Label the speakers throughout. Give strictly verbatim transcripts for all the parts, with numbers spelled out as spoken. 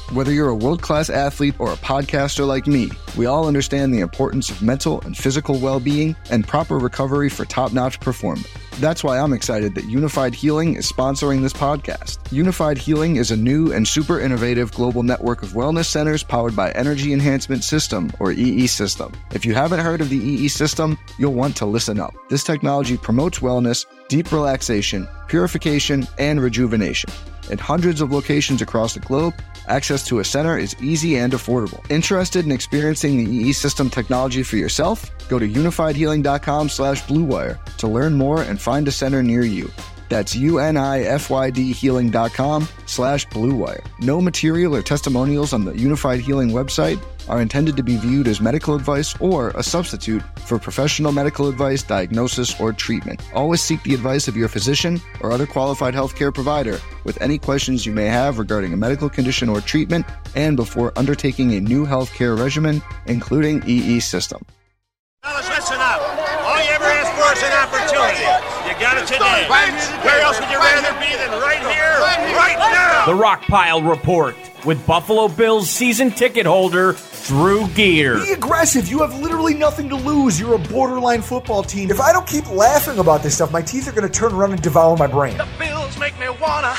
Speaker 1: Whether you're a world-class athlete or a podcaster like me, we all understand the importance of mental and physical well-being and proper recovery for top-notch performance. That's why I'm excited that Unified Healing is sponsoring this podcast. Unified Healing is a new and super innovative global network of wellness centers powered by Energy Enhancement System, or E E System. If you haven't heard of the E E System, you'll want to listen up. This technology promotes wellness, deep relaxation, purification, and rejuvenation. In hundreds of locations across the globe, access to a center is easy and affordable. Interested in experiencing the E E System technology for yourself? Go to unifiedhealing.com slash bluewire to learn more and find a center near you. That's U-N-I-F-Y-D healing.com slash bluewire. No material or testimonials on the Unified Healing website are intended to be viewed as medical advice or a substitute for professional medical advice, diagnosis, or treatment. Always seek the advice of your physician or other qualified healthcare provider with any questions you may have regarding a medical condition or treatment and before undertaking a new healthcare regimen, including E E System.
Speaker 2: Fellas, listen up. All you ever asked for is an opportunity. You got it today. Where else would you rather be than right here, right now?
Speaker 3: The Rockpile Report with Buffalo Bills season ticket holder Drew Gear.
Speaker 4: Be aggressive. You have literally nothing to lose. You're a borderline football team. If I don't keep laughing about this stuff, my teeth are going to turn around and devour my brain.
Speaker 2: The Bills make me wanna.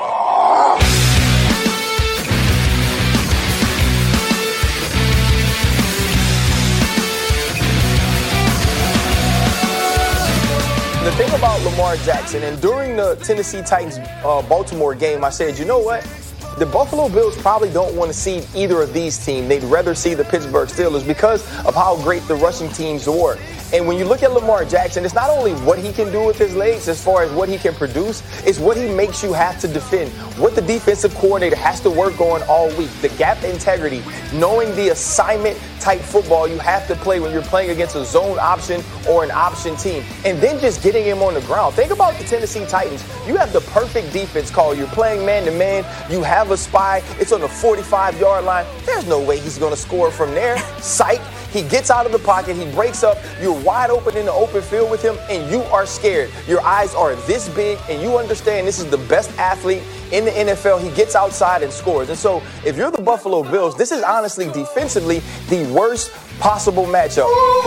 Speaker 5: The thing about Lamar Jackson, and during the Tennessee Titans-Baltimore uh, game, I said, you know what? The Buffalo Bills probably don't want to see either of these teams. They'd rather see the Pittsburgh Steelers because of how great the rushing teams were. And when you look at Lamar Jackson, it's not only what he can do with his legs as far as what he can produce, it's what he makes you have to defend, what the defensive coordinator has to work on all week, the gap integrity, knowing the assignment type football you have to play when you're playing against a zone option or an option team, and then just getting him on the ground. Think about the Tennessee Titans. You have the perfect defense call. You're playing man-to-man. You have a spy. It's on the forty-five-yard line. There's no way he's going to score from there. Psych. He gets out of the pocket. He breaks up. You're wide open in the open field with him, and you are scared. Your eyes are this big, and you understand this is the best athlete in the N F L. He gets outside and scores. And so if you're the Buffalo Bills, this is honestly defensively the worst possible matchup.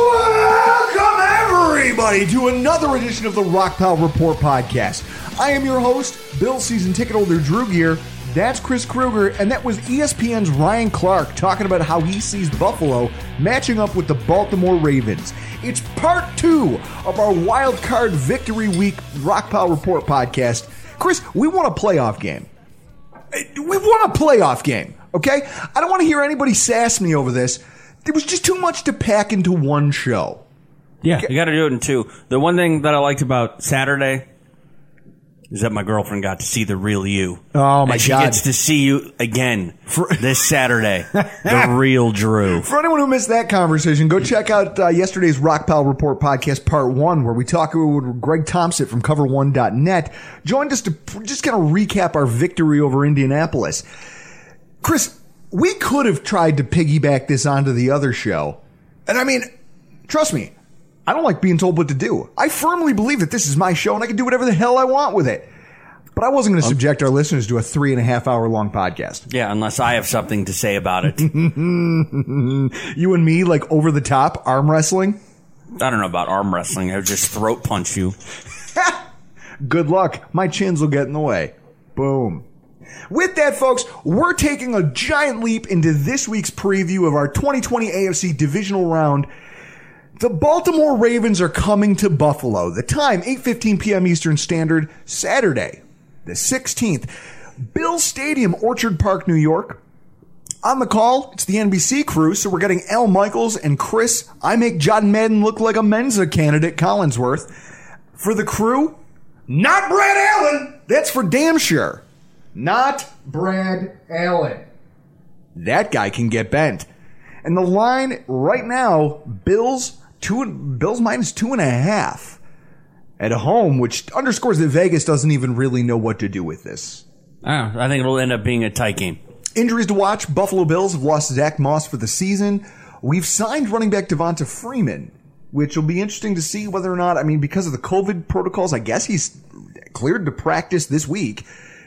Speaker 4: Welcome, everybody, to another edition of the Rockpile Report podcast. I am your host, Bill season ticket holder Drew Gear. That's Chris Kruger, and that was E S P N's Ryan Clark talking about how he sees Buffalo matching up with the Baltimore Ravens. It's part two of our Wild Card Victory Week Rockpile Report podcast. Chris, we want a playoff game. We want a playoff game, okay? I don't want to hear anybody sass me over this. There was just too much to pack into one show.
Speaker 3: Yeah,
Speaker 4: okay.
Speaker 3: You got to do it in two. The one thing that I liked about Saturday is that my girlfriend got to see the real you.
Speaker 4: Oh, my
Speaker 3: and she
Speaker 4: God.
Speaker 3: She gets to see you again For- this Saturday. The real Drew.
Speaker 4: For anyone who missed that conversation, go check out uh, yesterday's Rockpile Report podcast part one, where we talk with Greg Thompson from cover one dot net. Joined us to just kind of recap our victory over Indianapolis. Chris, we could have tried to piggyback this onto the other show. And I mean, trust me, I don't like being told what to do. I firmly believe that this is my show and I can do whatever the hell I want with it. But I wasn't going to subject our listeners to a three and a half hour long podcast.
Speaker 3: Yeah, unless I have something to say about it.
Speaker 4: You and me, like over the top arm wrestling?
Speaker 3: I don't know about arm wrestling. I would just throat punch you.
Speaker 4: Good luck. My chins will get in the way. Boom. With that, folks, we're taking a giant leap into this week's preview of our twenty twenty A F C divisional round. The Baltimore Ravens are coming to Buffalo. The time, eight fifteen p.m. Eastern Standard, Saturday, the sixteenth. Bills Stadium, Orchard Park, New York. On the call, it's the N B C crew, so we're getting Al Michaels and Chris. I make John Madden look like a Mensa candidate, Collinsworth. For the crew, not Brad Allen. That's for damn sure. Not Brad Allen. That guy can get bent. And the line right now, Bills two, Bills minus two and a half at home, which underscores that Vegas doesn't even really know what to do with this.
Speaker 3: Oh, I think it'll end up being a tight game.
Speaker 4: Injuries to watch. Buffalo Bills have lost Zach Moss for the season. We've signed running back Devonta Freeman, which will be interesting to see whether or not, I mean, because of the COVID protocols, I guess he's cleared to practice this week.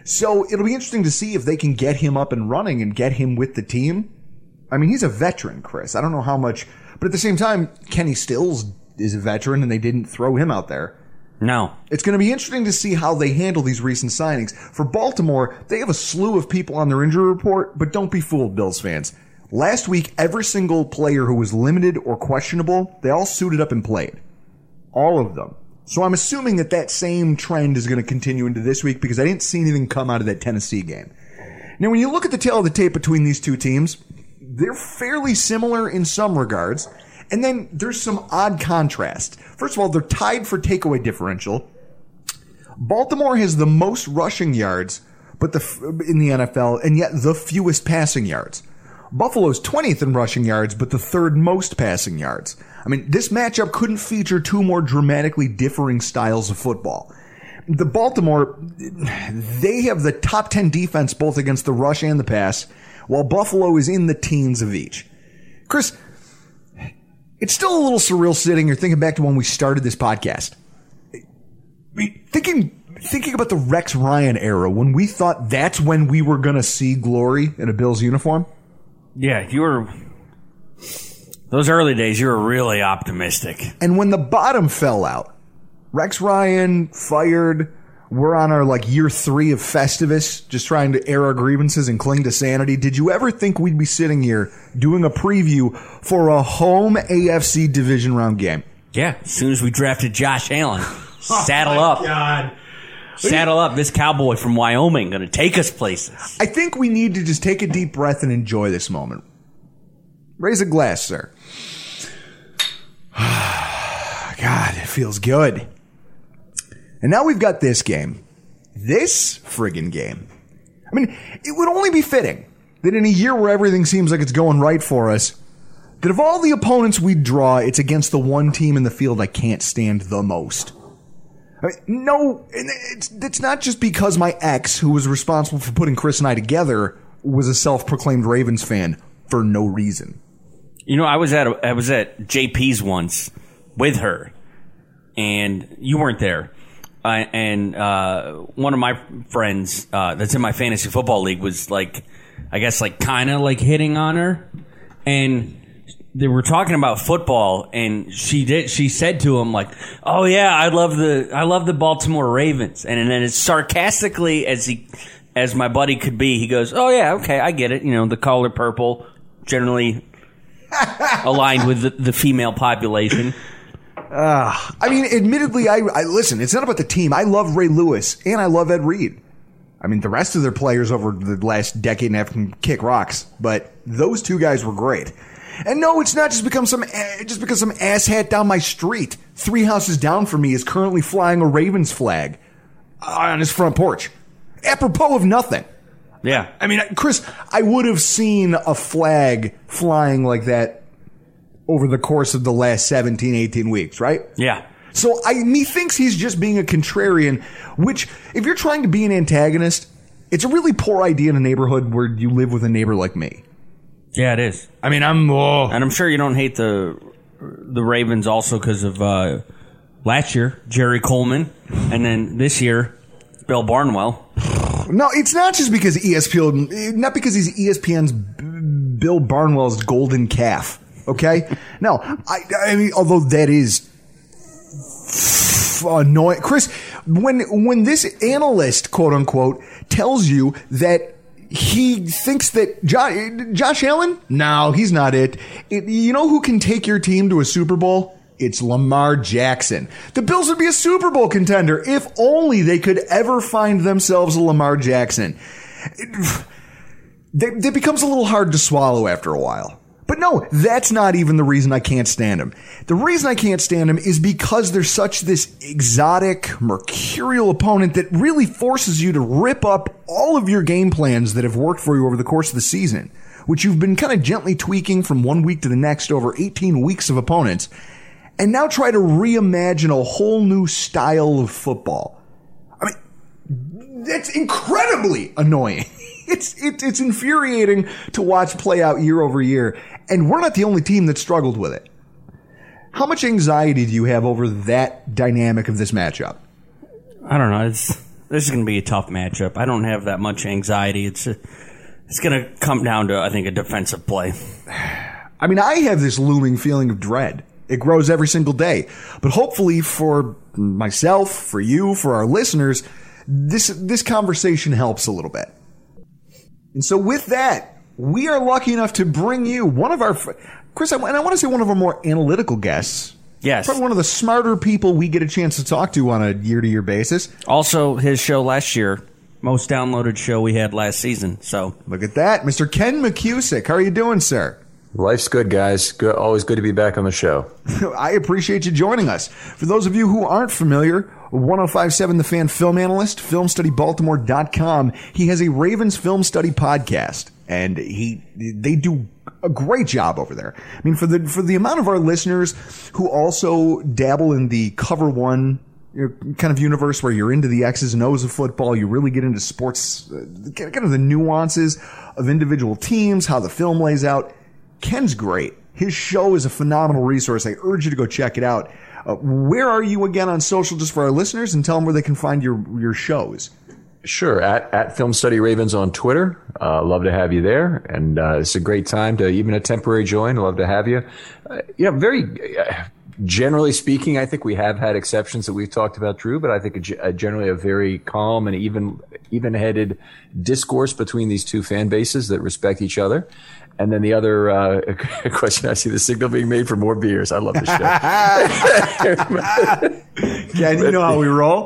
Speaker 4: So it'll be interesting to see if they can get him up and running and get him with the team. I mean, he's a veteran, Chris. I don't know how much, but at the same time, Kenny Stills is a veteran and they didn't throw him out there.
Speaker 3: No.
Speaker 4: It's going to be interesting to see how they handle these recent signings. For Baltimore, they have a slew of people on their injury report, but don't be fooled, Bills fans. Last week, every single player who was limited or questionable, they all suited up and played. All of them. So I'm assuming that that same trend is going to continue into this week because I didn't see anything come out of that Tennessee game. Now, when you look at the tail of the tape between these two teams, they're fairly similar in some regards. And then there's some odd contrast. First of all, they're tied for takeaway differential. Baltimore has the most rushing yards but the in the N F L, and yet the fewest passing yards. Buffalo's twentieth in rushing yards, but the third most passing yards. I mean, this matchup couldn't feature two more dramatically differing styles of football. The Baltimore, they have the top ten defense both against the rush and the pass, while Buffalo is in the teens of each. Chris, it's still a little surreal sitting here thinking back to when we started this podcast. Thinking thinking about the Rex Ryan era, when we thought that's when we were going to see glory in a Bills uniform.
Speaker 3: Yeah, you were... Those early days, you were really optimistic.
Speaker 4: And when the bottom fell out, Rex Ryan fired... We're on our like year three of Festivus, just trying to air our grievances and cling to sanity. Did you ever think we'd be sitting here doing a preview for a home A F C division round game?
Speaker 3: Yeah, as soon as we drafted Josh Allen. Saddle
Speaker 4: oh
Speaker 3: up.
Speaker 4: God.
Speaker 3: Saddle up. This cowboy from Wyoming going to take us places.
Speaker 4: I think we need to just take a deep breath and enjoy this moment. Raise a glass, sir. God, it feels good. And now we've got this game. This friggin' game. I mean, it would only be fitting that in a year where everything seems like it's going right for us, that of all the opponents we draw, it's against the one team in the field I can't stand the most. I mean, no, it's, it's not just because my ex, who was responsible for putting Chris and I together, was a self-proclaimed Ravens fan for no reason.
Speaker 3: You know, I was at a, I was at J P's once with her, and you weren't there. Uh, and uh, one of my friends uh, that's in my fantasy football league was like, I guess, like kind of like hitting on her, and they were talking about football, and she did. She said to him like, "Oh yeah, I love the I love the Baltimore Ravens," and, and then as sarcastically as he as my buddy could be, he goes, "Oh yeah, okay, I get it. You know, the color purple, generally aligned with the, the female population."
Speaker 4: Uh, I mean, admittedly, I, I listen, it's not about the team. I love Ray Lewis, and I love Ed Reed. I mean, the rest of their players over the last decade and a half can kick rocks, but those two guys were great. And no, it's not just become some just because some asshat down my street, three houses down from me, is currently flying a Ravens flag on his front porch. Apropos of nothing.
Speaker 3: Yeah.
Speaker 4: I mean, Chris, I would have seen a flag flying like that over the course of the last seventeen, eighteen weeks, right?
Speaker 3: Yeah.
Speaker 4: So I, me thinks he's just being a contrarian, which, if you're trying to be an antagonist, it's a really poor idea in a neighborhood where you live with a neighbor like me.
Speaker 3: Yeah, it is.
Speaker 4: I mean, I'm... Oh.
Speaker 3: And I'm sure you don't hate the the Ravens also because of uh, last year, Jerry Coleman, and then this year, Bill Barnwell.
Speaker 4: No, it's not just because E S P N, not because he's E S P N's B- Bill Barnwell's golden calf. Okay? No, I, I mean, although that is annoying. Chris, when when this analyst, quote unquote, tells you that he thinks that Josh, Josh Allen, no, he's not it. it. You know who can take your team to a Super Bowl? It's Lamar Jackson. The Bills would be a Super Bowl contender if only they could ever find themselves a Lamar Jackson. It, it, it becomes a little hard to swallow after a while. But no, that's not even the reason I can't stand him. The reason I can't stand him is because there's such this exotic, mercurial opponent that really forces you to rip up all of your game plans that have worked for you over the course of the season, which you've been kind of gently tweaking from one week to the next over eighteen weeks of opponents, and now try to reimagine a whole new style of football. I mean, that's incredibly annoying. It's, it's it's infuriating to watch play out year over year, and we're not the only team that struggled with it. How much anxiety do you have over that dynamic of this matchup?
Speaker 3: I don't know. It's this is going to be a tough matchup. I don't have that much anxiety. It's a, it's going to come down to, I think, a defensive play.
Speaker 4: I mean, I have this looming feeling of dread. It grows every single day. But hopefully for myself, for you, for our listeners, this this conversation helps a little bit. And so with that, we are lucky enough to bring you one of our, Chris, and I want to say one of our more analytical guests.
Speaker 3: Yes.
Speaker 4: Probably one of the smarter people we get a chance to talk to on a year-to-year basis.
Speaker 3: Also, his show last year, most downloaded show we had last season. So
Speaker 4: look at that. Mister Ken McCusick. How are you doing, sir?
Speaker 6: Life's good, guys. Good, always good to be back on the show.
Speaker 4: I appreciate you joining us. For those of you who aren't familiar, one oh five point seven The Fan film analyst, film study baltimore dot com. He has a Ravens film study podcast, and he they do a great job over there. I mean, for the for the amount of our listeners who also dabble in the Cover One kind of universe where you're into the X's and O's of football, you really get into sports, kind of the nuances of individual teams, how the film lays out. Ken's great. His show is a phenomenal resource. I urge you to go check it out. Uh, where are you again on social, just for our listeners, and tell them where they can find your your shows?
Speaker 6: Sure, at, at Film Study Ravens on Twitter. Uh, love to have you there, and uh, it's a great time to even a temporary join. Love to have you. Uh, you know, very uh, generally speaking, I think we have had exceptions that we've talked about, Drew, but I think a, a generally a very calm and even even-headed discourse between these two fan bases that respect each other. And then the other uh, question, I see the signal being made for more beers. I love this show.
Speaker 4: Ken, you know how we roll.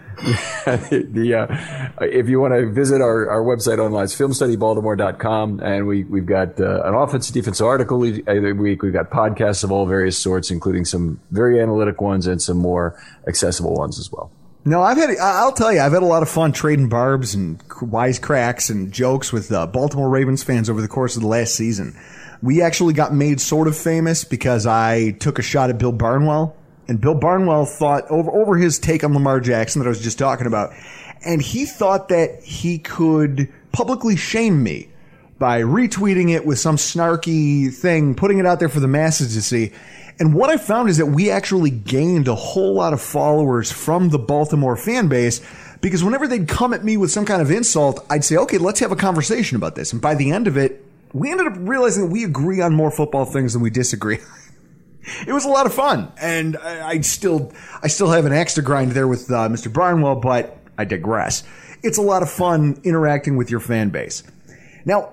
Speaker 6: the uh, if you want to visit our, our website online, it's film study baltimore dot com, and we we've got uh, an offensive defensive article every week. We've got podcasts of all various sorts, including some very analytic ones and some more accessible ones as well.
Speaker 4: No, I've had, I'll tell you, I've had a lot of fun trading barbs and wisecracks and jokes with uh, Baltimore Ravens fans over the course of the last season. We actually got made sort of famous because I took a shot at Bill Barnwell, and Bill Barnwell thought over, over his take on Lamar Jackson that I was just talking about, and he thought that he could publicly shame me by retweeting it with some snarky thing, putting it out there for the masses to see. And what I found is that we actually gained a whole lot of followers from the Baltimore fan base, because whenever they'd come at me with some kind of insult, I'd say, okay, let's have a conversation about this. And by the end of it, we ended up realizing that we agree on more football things than we disagree. It was a lot of fun. And I, I still, I still have an axe to grind there with uh, Mister Barnwell, but I digress. It's a lot of fun interacting with your fan base. Now,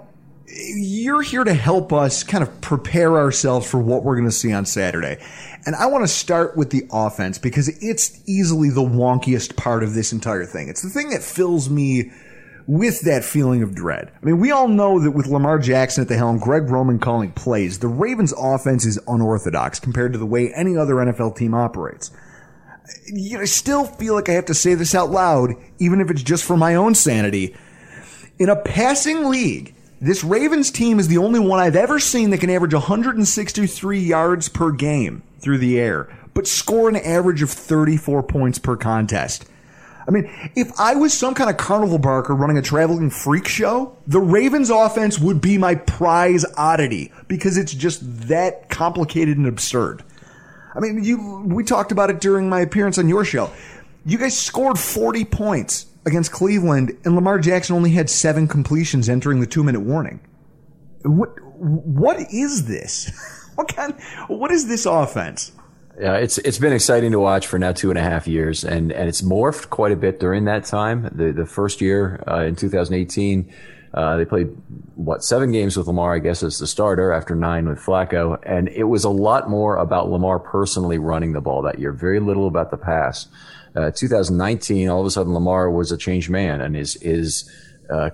Speaker 4: you're here to help us kind of prepare ourselves for what we're going to see on Saturday. And I want to start with the offense because it's easily the wonkiest part of this entire thing. It's the thing that fills me with that feeling of dread. I mean, we all know that with Lamar Jackson at the helm, Greg Roman calling plays, the Ravens' offense is unorthodox compared to the way any other N F L team operates. You know, I still feel like I have to say this out loud, even if it's just for my own sanity. In a passing league, this Ravens team is the only one I've ever seen that can average one hundred sixty-three yards per game through the air, but score an average of thirty-four points per contest. I mean, if I was some kind of carnival barker running a traveling freak show, the Ravens offense would be my prize oddity because it's just that complicated and absurd. I mean, you we talked about it during my appearance on your show. You guys scored forty points against Cleveland, and Lamar Jackson only had seven completions entering the two-minute warning. What what is this? What kind? What is this offense?
Speaker 6: Yeah, it's it's been exciting to watch for now two and a half years, and, and it's morphed quite a bit during that time. The the first year uh, in two thousand eighteen, uh, they played what seven games with Lamar, I guess, as the starter after nine with Flacco, and it was a lot more about Lamar personally running the ball that year. Very little about the pass. Uh, two thousand nineteen, all of a sudden, Lamar was a changed man, and his his uh,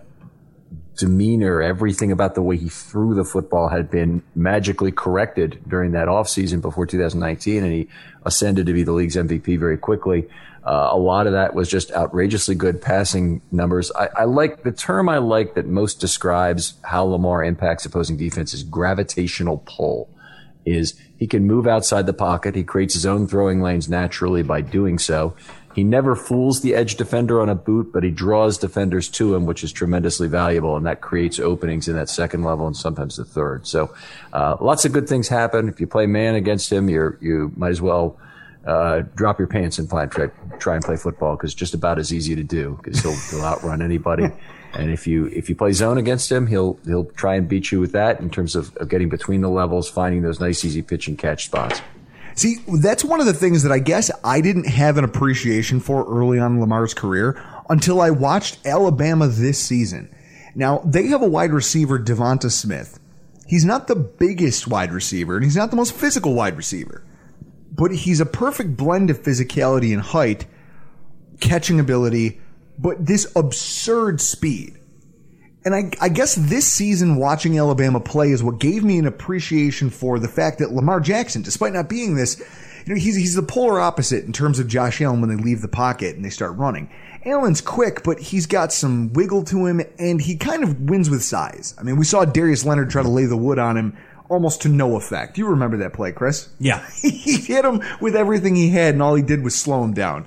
Speaker 6: demeanor, everything about the way he threw the football had been magically corrected during that offseason before two thousand nineteen, and he ascended to be the league's M V P very quickly. Uh, a lot of that was just outrageously good passing numbers. I, I like the term I like that most describes how Lamar impacts opposing defense is gravitational pull. Is he can move outside the pocket. He creates his own throwing lanes naturally by doing so. He never fools the edge defender on a boot, but he draws defenders to him, which is tremendously valuable, and that creates openings in that second level and sometimes the third. So uh, lots of good things happen. If you play man against him, you're, you might as well uh, drop your pants and play, try, try and play football, because it's just about as easy to do, because he'll, he'll outrun anybody. And if you if you play zone against him, he'll he'll try and beat you with that in terms of, of getting between the levels, finding those nice easy pitch and catch spots.
Speaker 4: See, that's one of the things that I guess I didn't have an appreciation for early on in Lamar's career until I watched Alabama this season. Now, they have a wide receiver, Devonta Smith. He's not the biggest wide receiver, and he's not the most physical wide receiver. But he's a perfect blend of physicality and height, catching ability, but this absurd speed. And I, I guess this season watching Alabama play is what gave me an appreciation for the fact that Lamar Jackson, despite not being this, you know, he's, he's the polar opposite in terms of Josh Allen when they leave the pocket and they start running. Allen's quick, but he's got some wiggle to him, and he kind of wins with size. I mean, we saw Darius Leonard try to lay the wood on him almost to no effect. You remember that play, Chris?
Speaker 3: Yeah.
Speaker 4: He hit him with everything he had, and all he did was slow him down.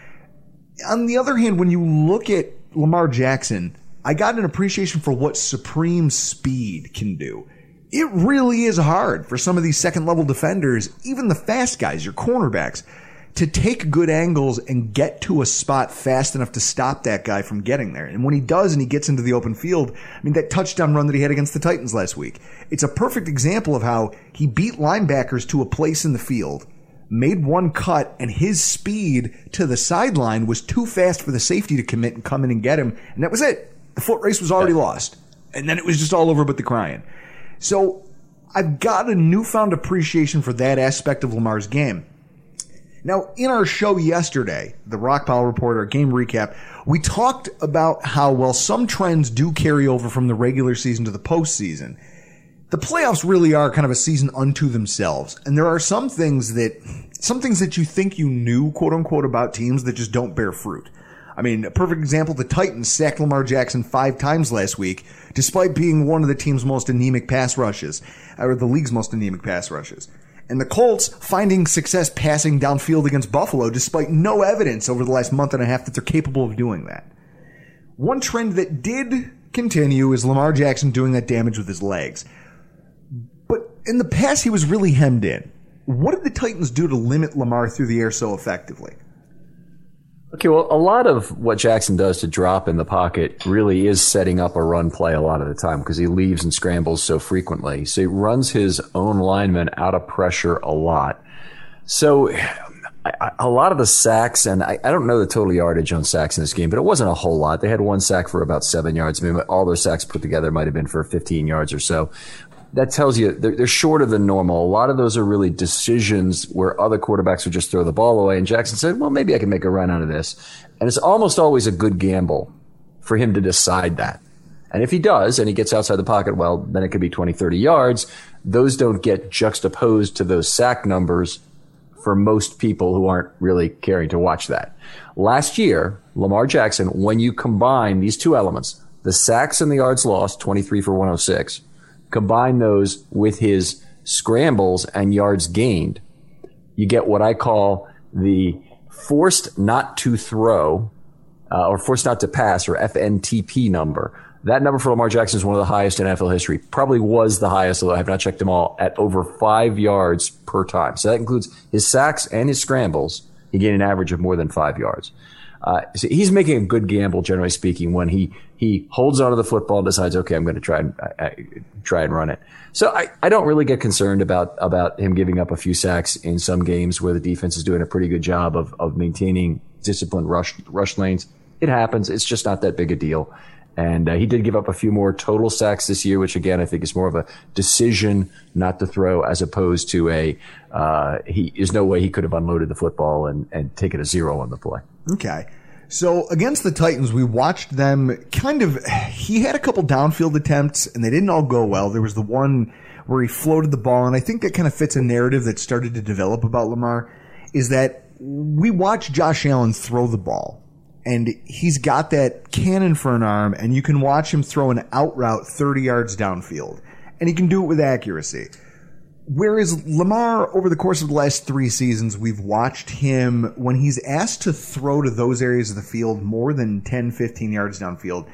Speaker 4: On the other hand, when you look at Lamar Jackson, I got an appreciation for what supreme speed can do. It really is hard for some of these second-level defenders, even the fast guys, your cornerbacks, to take good angles and get to a spot fast enough to stop that guy from getting there. And when he does and he gets into the open field, I mean, that touchdown run that he had against the Titans last week, it's a perfect example of how he beat linebackers to a place in the field, made one cut, and his speed to the sideline was too fast for the safety to commit and come in and get him. And that was it. The foot race was already lost. And then it was just all over but the crying. So I've got a newfound appreciation for that aspect of Lamar's game. Now, in our show yesterday, the Rockpile Report, our game recap, we talked about how, while some trends do carry over from the regular season to the postseason, the playoffs really are kind of a season unto themselves. And there are some things that, some things that you think you knew, quote unquote, about teams that just don't bear fruit. I mean, a perfect example, the Titans sacked Lamar Jackson five times last week, despite being one of the team's most anemic pass rushes, or the league's most anemic pass rushes. And the Colts finding success passing downfield against Buffalo, despite no evidence over the last month and a half that they're capable of doing that. One trend that did continue is Lamar Jackson doing that damage with his legs. But in the past, he was really hemmed in. What did the Titans do to limit Lamar through the air so effectively?
Speaker 6: Okay, well, a lot of what Jackson does to drop in the pocket really is setting up a run play a lot of the time, because he leaves and scrambles so frequently. So he runs his own linemen out of pressure a lot. So I, a lot of the sacks, and I, I don't know the total yardage on sacks in this game, but it wasn't a whole lot. They had one sack for about seven yards. I mean, all their sacks put together might have been for fifteen yards or so. That tells you they're, they're shorter than normal. A lot of those are really decisions where other quarterbacks would just throw the ball away. And Jackson said, well, maybe I can make a run out of this. And it's almost always a good gamble for him to decide that. And if he does, and he gets outside the pocket, well, then it could be twenty, thirty yards. Those don't get juxtaposed to those sack numbers for most people who aren't really caring to watch that. Last year, Lamar Jackson, when you combine these two elements, the sacks and the yards lost, twenty-three for one oh six, combine those with his scrambles and yards gained, you get what I call the forced not to throw, uh, or forced not to pass, or F N T P number. That number for Lamar Jackson is one of the highest in N F L history. Probably was the highest, although I have not checked them all, at over five yards per time. So that includes his sacks and his scrambles. He gained an average of more than five yards. Uh, so he's making a good gamble, generally speaking, when he, he holds onto the football and decides, okay, I'm going to try and, I, I, try and run it. So I, I don't really get concerned about, about him giving up a few sacks in some games where the defense is doing a pretty good job of, of maintaining disciplined rush, rush lanes. It happens. It's just not that big a deal. And uh, he did give up a few more total sacks this year, which again, I think is more of a decision not to throw as opposed to a, uh, he, there's no way he could have unloaded the football and, and taken a zero on the play.
Speaker 4: Okay. So against the Titans, we watched them kind of, he had a couple downfield attempts and they didn't all go well. There was the one where he floated the ball, and I think that kind of fits a narrative that started to develop about Lamar, is that we watched Josh Allen throw the ball. And he's got that cannon for an arm, and you can watch him throw an out route thirty yards downfield. And he can do it with accuracy. Whereas Lamar, over the course of the last three seasons, we've watched him, when he's asked to throw to those areas of the field more than ten, fifteen yards downfield,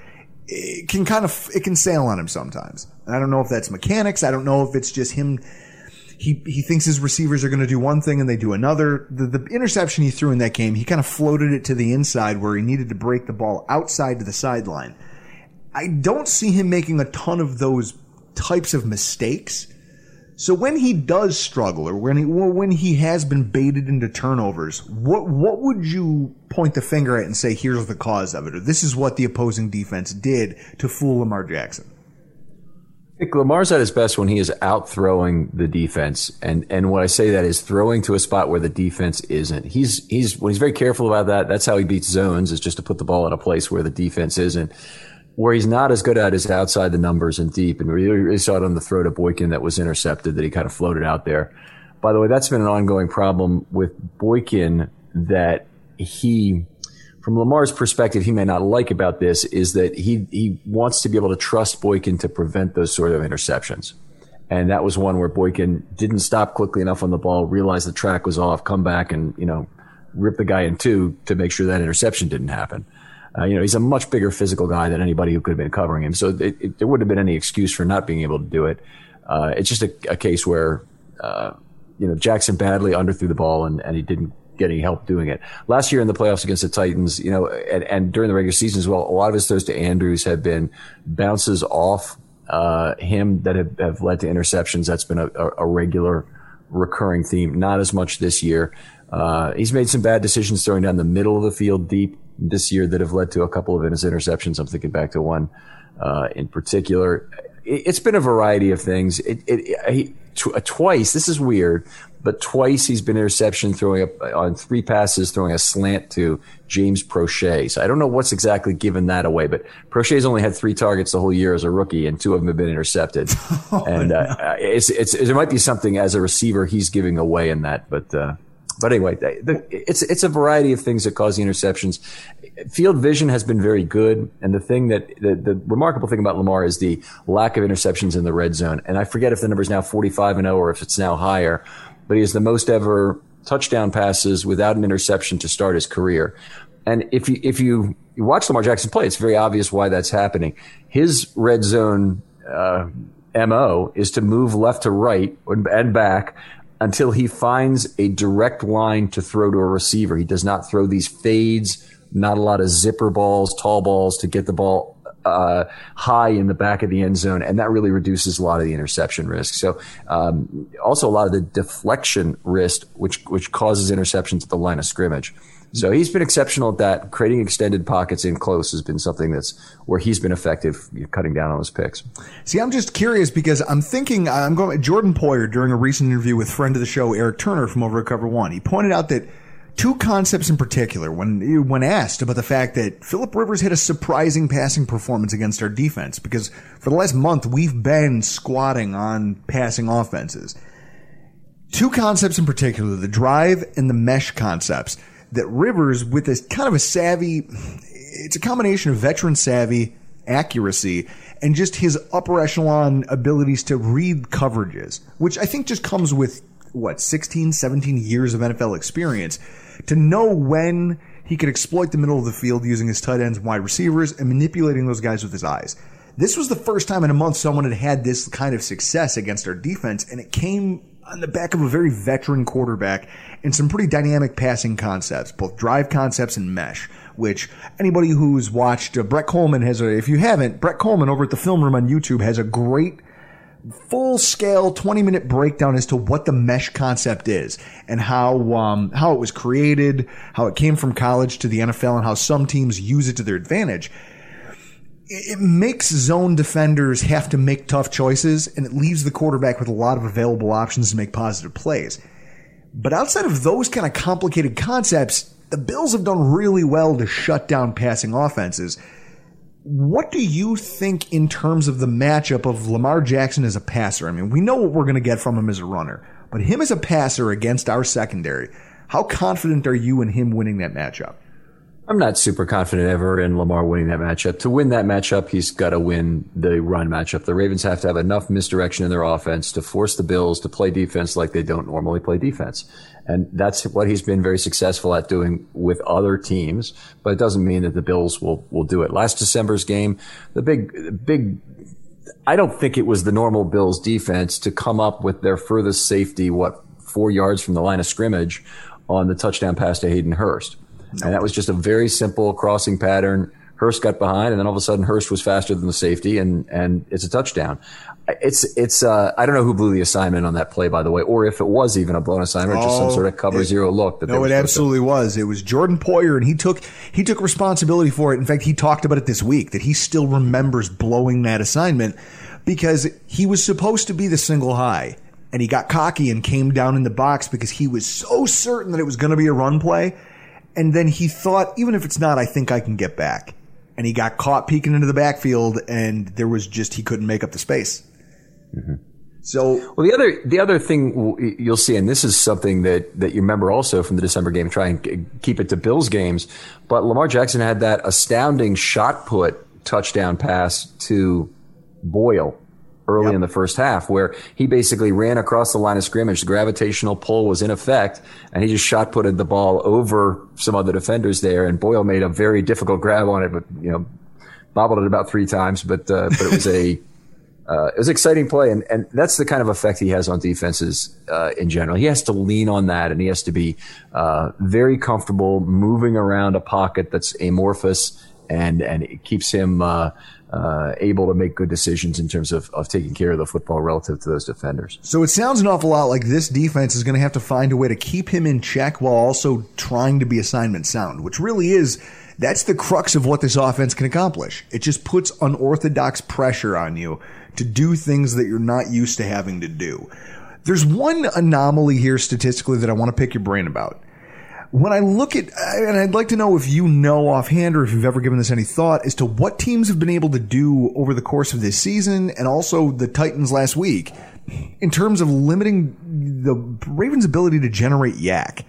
Speaker 4: it can kind of, it can sail on him sometimes. And I don't know if that's mechanics. I don't know if it's just him, he, he thinks his receivers are going to do one thing and they do another. The, the interception he threw in that game, he kind of floated it to the inside where he needed to break the ball outside to the sideline. I don't see him making a ton of those types of mistakes. So when he does struggle, or when he, or when he has been baited into turnovers, what what would you point the finger at and say, here's the cause of it, or this is what the opposing defense did to fool Lamar Jackson?
Speaker 6: I think Lamar's at his best when he is out throwing the defense, and and when I say that is throwing to a spot where the defense isn't. He's he's when he's very careful about that. That's how he beats zones, is just to put the ball in a place where the defense isn't. Where he's not as good at is outside the numbers and deep, and we really saw it on the throw to Boykin that was intercepted, that he kind of floated out there. By the way, that's been an ongoing problem with Boykin that he, from Lamar's perspective, he may not like about this, is that he he wants to be able to trust Boykin to prevent those sort of interceptions. And that was one where Boykin didn't stop quickly enough on the ball, realized the track was off, come back and, you know, rip the guy in two to make sure that interception didn't happen. Uh, you know, he's a much bigger physical guy than anybody who could have been covering him. So it, it, there wouldn't have been any excuse for not being able to do it. Uh, it's just a, a case where, uh, you know, Jackson badly underthrew the ball and, and he didn't get any help doing it. Last year in the playoffs against the Titans, you know, and, and during the regular season as well, a lot of his throws to Andrews have been bounces off uh, him that have, have led to interceptions. That's been a, a regular recurring theme. Not as much this year. Uh, he's made some bad decisions throwing down the middle of the field deep this year that have led to a couple of his interceptions. I'm thinking back to one uh, in particular. It, it's been a variety of things. It, it, he, tw- twice, this is weird, but twice he's been interception throwing up on three passes, throwing a slant to James Prochet. So I don't know what's exactly given that away, but Prochet's only had three targets the whole year as a rookie, and two of them have been intercepted. oh, and uh, no. it's, it's, there might be something as a receiver he's giving away in that, but uh, But anyway, the, it's it's a variety of things that cause the interceptions. Field vision has been very good, and the thing that the, the remarkable thing about Lamar is the lack of interceptions in the red zone. And I forget if the number is now forty-five and oh or if it's now higher, but he has the most ever touchdown passes without an interception to start his career. And if you if you, you watch Lamar Jackson play, it's very obvious why that's happening. His red zone uh, M O is to move left to right and back until he finds a direct line to throw to a receiver. He does not throw these fades, not a lot of zipper balls, tall balls to get the ball uh, high in the back of the end zone, and that really reduces a lot of the interception risk. So um, also a lot of the deflection risk, which which causes interceptions at the line of scrimmage. So he's been exceptional at that. Creating extended pockets in close has been something that's where he's been effective, cutting down on those picks.
Speaker 4: See, I'm just curious because I'm thinking, I'm going, Jordan Poyer, during a recent interview with friend of the show, Eric Turner from over at Cover One, he pointed out that two concepts in particular, when, when asked about the fact that Phillip Rivers had a surprising passing performance against our defense, because for the last month, we've been squatting on passing offenses. Two concepts in particular, the drive and the mesh concepts, that Rivers, with this kind of a savvy, it's a combination of veteran savvy, accuracy, and just his upper echelon abilities to read coverages, which I think just comes with, what, sixteen, seventeen years of N F L experience, to know when he could exploit the middle of the field using his tight ends and wide receivers and manipulating those guys with his eyes. This was the first time in a month someone had had this kind of success against our defense, and it came on the back of a very veteran quarterback and some pretty dynamic passing concepts, both drive concepts and mesh, which anybody who's watched, uh, Brett Coleman has a, if you haven't, Brett Coleman over at the Film Room on YouTube has a great full-scale twenty-minute breakdown as to what the mesh concept is and how um, how it was created, how it came from college to the N F L, and how some teams use it to their advantage. It makes zone defenders have to make tough choices, and it leaves the quarterback with a lot of available options to make positive plays. But outside of those kind of complicated concepts, the Bills have done really well to shut down passing offenses. What do you think in terms of the matchup of Lamar Jackson as a passer? I mean, we know what we're going to get from him as a runner, but him as a passer against our secondary, how confident are you in him winning that matchup?
Speaker 6: I'm not super confident ever in Lamar winning that matchup. To win that matchup, he's got to win the run matchup. The Ravens have to have enough misdirection in their offense to force the Bills to play defense like they don't normally play defense. And that's what he's been very successful at doing with other teams, but it doesn't mean that the Bills will, will do it. Last December's game, the big, big I don't think it was the normal Bills defense to come up with their furthest safety, what, four yards from the line of scrimmage on the touchdown pass to Hayden Hurst. No. And that was just a very simple crossing pattern. Hurst got behind, and then all of a sudden Hurst was faster than the safety, and, and it's a touchdown. It's, it's, uh, I don't know who blew the assignment on that play, by the way, or if it was even a blown assignment, or just some sort of cover
Speaker 4: it,
Speaker 6: zero look. That
Speaker 4: no, it absolutely to. was. It was Jordan Poyer, and he took, he took responsibility for it. In fact, he talked about it this week, that he still remembers blowing that assignment because he was supposed to be the single high, and he got cocky and came down in the box because he was so certain that it was going to be a run play. And then he thought, even if it's not, I think I can get back. And he got caught peeking into the backfield, and there was just, he couldn't make up the space.
Speaker 6: Mm-hmm.
Speaker 4: So,
Speaker 6: well, the other, the other thing you'll see, and this is something that, that you remember also from the December game, try and keep it to Bills games, but Lamar Jackson had that astounding shot put touchdown pass to Boyle early yep. in the first half, where he basically ran across the line of scrimmage. The gravitational pull was in effect, and he just shot putted the ball over some other defenders there, and Boyle made a very difficult grab on it, but, you know, bobbled it about three times, but, uh, but it was a, uh, it was an exciting play, and, and that's the kind of effect he has on defenses, uh, in general. He has to lean on that, and he has to be, uh, very comfortable moving around a pocket that's amorphous, and, and it keeps him, uh, Uh, able to make good decisions in terms of, of taking care of the football relative to those defenders.
Speaker 4: So it sounds an awful lot like this defense is going to have to find a way to keep him in check while also trying to be assignment sound, which really is, that's the crux of what this offense can accomplish. It just puts unorthodox pressure on you to do things that you're not used to having to do. There's one anomaly here statistically that I want to pick your brain about. When I look at, and I'd like to know if you know offhand or if you've ever given this any thought as to what teams have been able to do over the course of this season and also the Titans last week in terms of limiting the Ravens' ability to generate yak.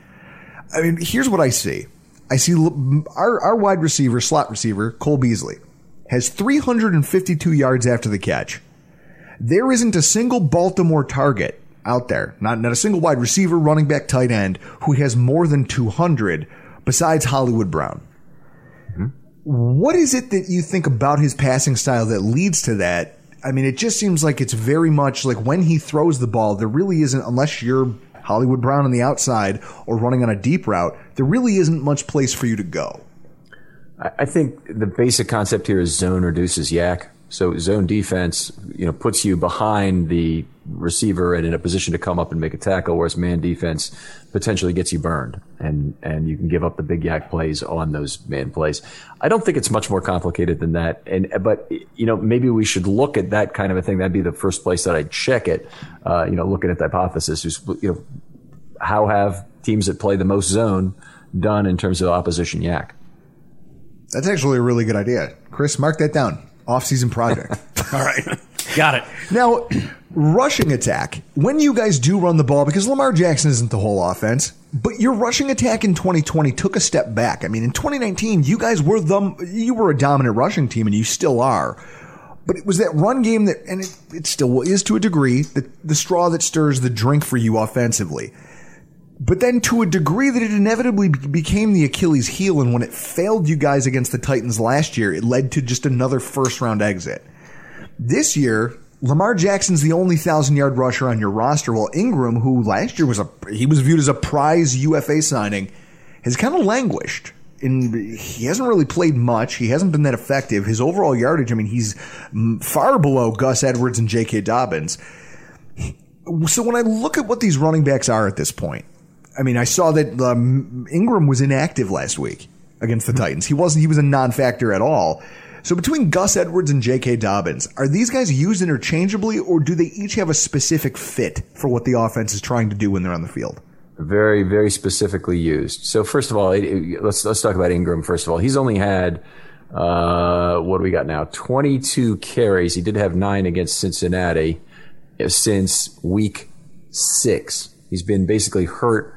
Speaker 4: I mean, here's what I see. I see our, our wide receiver, slot receiver, Cole Beasley, has three hundred fifty-two yards after the catch. There isn't a single Baltimore target out there, not, not a single wide receiver, running back, tight end, who has more than two hundred besides Hollywood Brown. Mm-hmm. What is it that you think about his passing style that leads to that? I mean, it just seems like it's very much like when he throws the ball, there really isn't, unless you're Hollywood Brown on the outside or running on a deep route, there really isn't much place for you to go.
Speaker 6: I think the basic concept here is zone reduces yak. So zone defense, you know, puts you behind the receiver and in a position to come up and make a tackle, whereas man defense potentially gets you burned, and, and you can give up the big yak plays on those man plays. I don't think it's much more complicated than that. And, but, you know, maybe we should look at that kind of a thing. That'd be the first place that I'd check it. Uh, you know, looking at the hypothesis, is, you know, how have teams that play the most zone done in terms of opposition yak?
Speaker 4: That's actually a really good idea. Chris, mark that down. Off-season project. All right.
Speaker 3: Got it.
Speaker 4: Now, rushing attack. When you guys do run the ball, because Lamar Jackson isn't the whole offense, but your rushing attack in twenty twenty took a step back. I mean, in twenty nineteen, you guys were the, you were a dominant rushing team, and you still are. But it was that run game that, and it, it still is to a degree, the, the straw that stirs the drink for you offensively. But then to a degree that it inevitably became the Achilles heel, and when it failed you guys against the Titans last year, it led to just another first-round exit. This year, Lamar Jackson's the only thousand-yard rusher on your roster, while Ingram, who last year was a he was viewed as a prize U F A signing, has kind of languished. And he hasn't really played much. He hasn't been that effective. His overall yardage, I mean, he's far below Gus Edwards and J K. Dobbins. So when I look at what these running backs are at this point, I mean, I saw that um, Ingram was inactive last week against the Titans. He wasn't. He was a non-factor at all. So between Gus Edwards and J K. Dobbins, are these guys used interchangeably, or do they each have a specific fit for what the offense is trying to do when they're on the field?
Speaker 6: Very, very specifically used. So first of all, it, it, let's let's talk about Ingram. First of all, he's only had uh, what do we got now? twenty-two carries. He did have nine against Cincinnati since week six. He's been basically hurt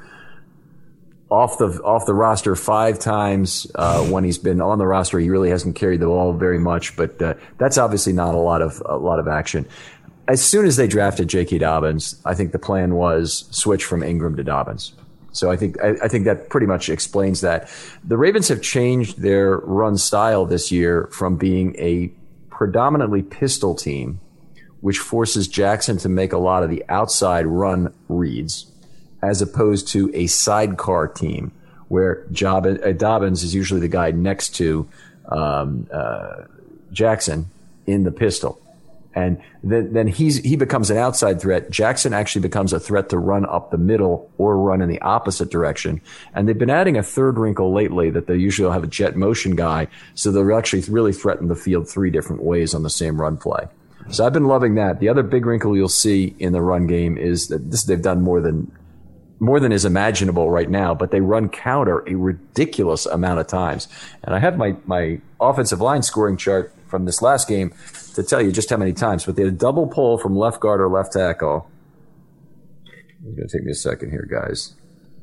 Speaker 6: off the off the roster five times. Uh, when he's been on the roster, he really hasn't carried the ball very much, but uh, that's obviously not a lot of a lot of action. As soon as they drafted J K. Dobbins, I think the plan was switch from Ingram to Dobbins. So I think I, I think that pretty much explains that. The Ravens have changed their run style this year from being a predominantly pistol team which forces Jackson to make a lot of the outside run reads, as opposed to a sidecar team where Job, uh, Dobbins is usually the guy next to um, uh, Jackson in the pistol. And then, then he's, he becomes an outside threat. Jackson actually becomes a threat to run up the middle or run in the opposite direction. And they've been adding a third wrinkle lately that they usually have a jet motion guy. So they'll actually really threaten the field three different ways on the same run play. So I've been loving that. The other big wrinkle you'll see in the run game is that this, they've done more than, more than is imaginable right now, but they run counter a ridiculous amount of times. And I have my, my offensive line scoring chart from this last game to tell you just how many times, but they had a double pull from left guard or left tackle. It's going to take me a second here, guys.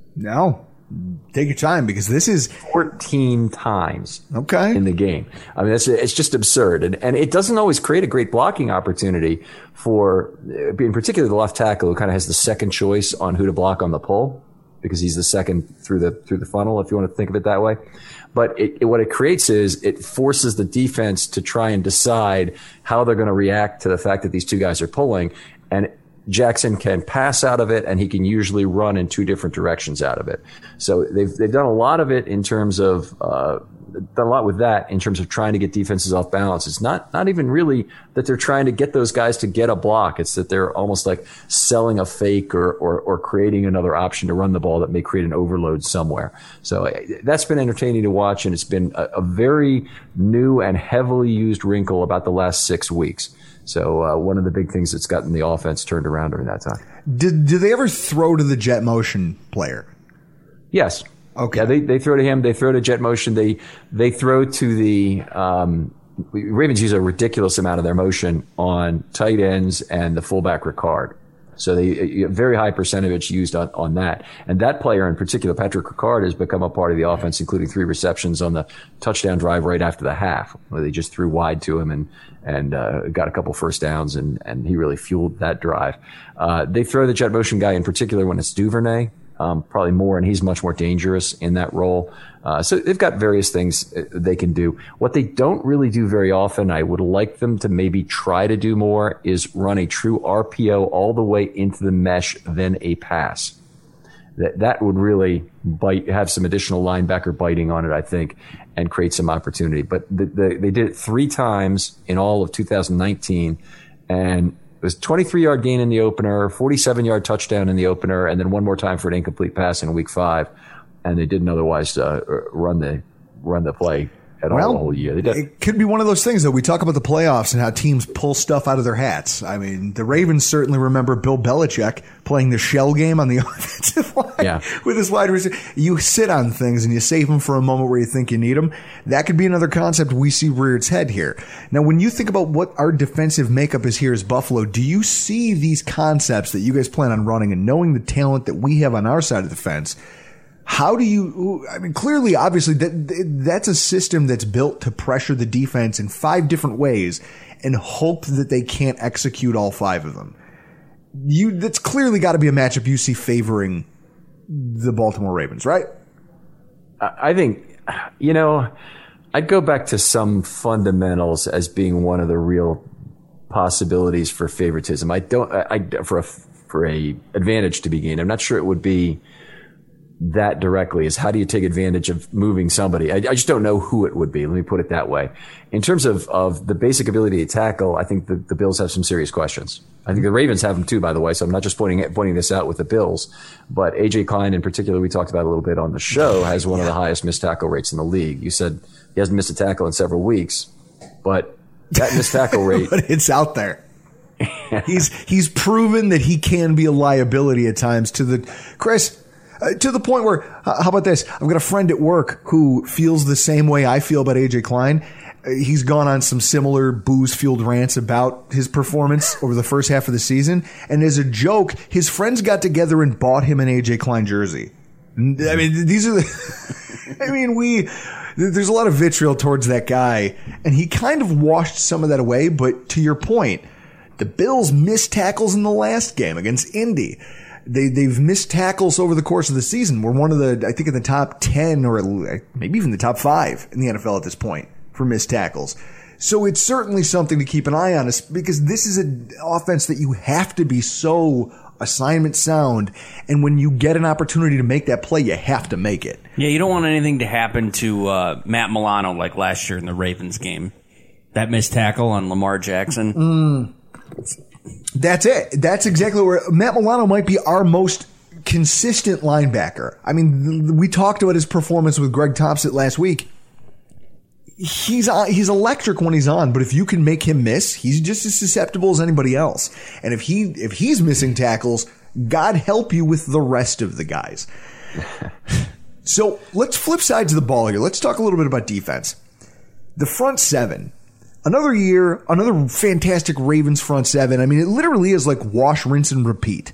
Speaker 4: No, take your time because this is
Speaker 6: fourteen times
Speaker 4: okay
Speaker 6: in the game. I mean, it's, it's just absurd. And, and it doesn't always create a great blocking opportunity for, in particular, the left tackle who kind of has the second choice on who to block on the pull because he's the second through the, through the funnel, if you want to think of it that way. But it, it, what it creates is it forces the defense to try and decide how they're going to react to the fact that these two guys are pulling. And Jackson can pass out of it, and he can usually run in two different directions out of it. So they've they've done a lot of it in terms of uh, done a lot with that in terms of trying to get defenses off balance. It's not not even really that they're trying to get those guys to get a block. It's that they're almost like selling a fake or or, or creating another option to run the ball that may create an overload somewhere. So uh, that's been entertaining to watch, and it's been a, a very new and heavily used wrinkle about the last six weeks. So uh, one of the big things that's gotten the offense turned around during that time.
Speaker 4: Did did they ever throw to the jet motion player?
Speaker 6: Yes.
Speaker 4: Okay.
Speaker 6: Yeah, they they throw to him. They throw to jet motion. They they throw to the um, Ravens use a ridiculous amount of their motion on tight ends and the fullback Ricard. So they a very high percentage used on, on that. And that player in particular, Patrick Ricard, has become a part of the offense, including three receptions on the touchdown drive right after the half, where they just threw wide to him and and uh, got a couple first downs, and and he really fueled that drive. Uh, they throw the jet motion guy in particular when it's Duvernay. Um, probably more, and he's much more dangerous in that role. Uh, so they've got various things they can do. What they don't really do very often, I would like them to maybe try to do more, is run a true R P O all the way into the mesh, then a pass. That that would really bite, have some additional linebacker biting on it, I think, and create some opportunity. But the, the, they did it three times in all of two thousand nineteen, and it was twenty-three yard gain in the opener, forty-seven yard touchdown in the opener, and then one more time for an incomplete pass in week five. And they didn't otherwise uh, run the run the play at
Speaker 4: well,
Speaker 6: all the whole year. They did.
Speaker 4: It could be one of those things, though. We talk about the playoffs and how teams pull stuff out of their hats. I mean, the Ravens certainly remember Bill Belichick playing the shell game on the offensive line
Speaker 6: yeah.
Speaker 4: with his wide receiver. You sit on things and you save them for a moment where you think you need them. That could be another concept we see rear its head here. Now, when you think about what our defensive makeup is here as Buffalo, do you see these concepts that you guys plan on running and knowing the talent that we have on our side of the fence? How do you, I mean, clearly, obviously, that that's a system that's built to pressure the defense in five different ways and hope that they can't execute all five of them. You, that's clearly got to be a matchup you see favoring the Baltimore Ravens, right?
Speaker 6: I think, you know, I'd go back to some fundamentals as being one of the real possibilities for favoritism. I don't, I, for a, for a advantage to be gained. I'm not sure it would be that directly, is how do you take advantage of moving somebody? I, I just don't know who it would be. Let me put it that way. In terms of, of the basic ability to tackle, I think the, the Bills have some serious questions. I think the Ravens have them too, by the way. So I'm not just pointing pointing this out with the Bills, but A J Klein in particular, we talked about a little bit on the show, has one of the highest missed tackle rates in the league. You said he hasn't missed a tackle in several weeks, but that missed tackle rate,
Speaker 4: but it's out there. he's he's proven that he can be a liability at times to the Chris. Uh, to the point where, uh, how about this? I've got a friend at work who feels the same way I feel about A J Klein. Uh, he's gone on some similar booze-fueled rants about his performance over the first half of the season. And as a joke, his friends got together and bought him an A J Klein jersey. I mean, these are the, I mean, we, there's a lot of vitriol towards that guy. And he kind of washed some of that away. But to your point, the Bills missed tackles in the last game against Indy. They, they've missed tackles over the course of the season. We're one of the, I think, in the top ten or maybe even the top five in the N F L at this point for missed tackles. So it's certainly something to keep an eye on, because this is an offense that you have to be so assignment sound. And when you get an opportunity to make that play, you have to make it.
Speaker 3: Yeah, you don't want anything to happen to uh, Matt Milano like last year in the Ravens game. That missed tackle on Lamar Jackson.
Speaker 4: Mm. That's it. That's exactly where Matt Milano might be our most consistent linebacker. I mean, we talked about his performance with Greg Thompson last week. He's he's electric when he's on, but if you can make him miss, he's just as susceptible as anybody else. And if he if he's missing tackles, God help you with the rest of the guys. So let's flip sides of the ball here. Let's talk a little bit about defense. The front seven. Another year, another fantastic Ravens front seven. I mean, it literally is like wash, rinse, and repeat.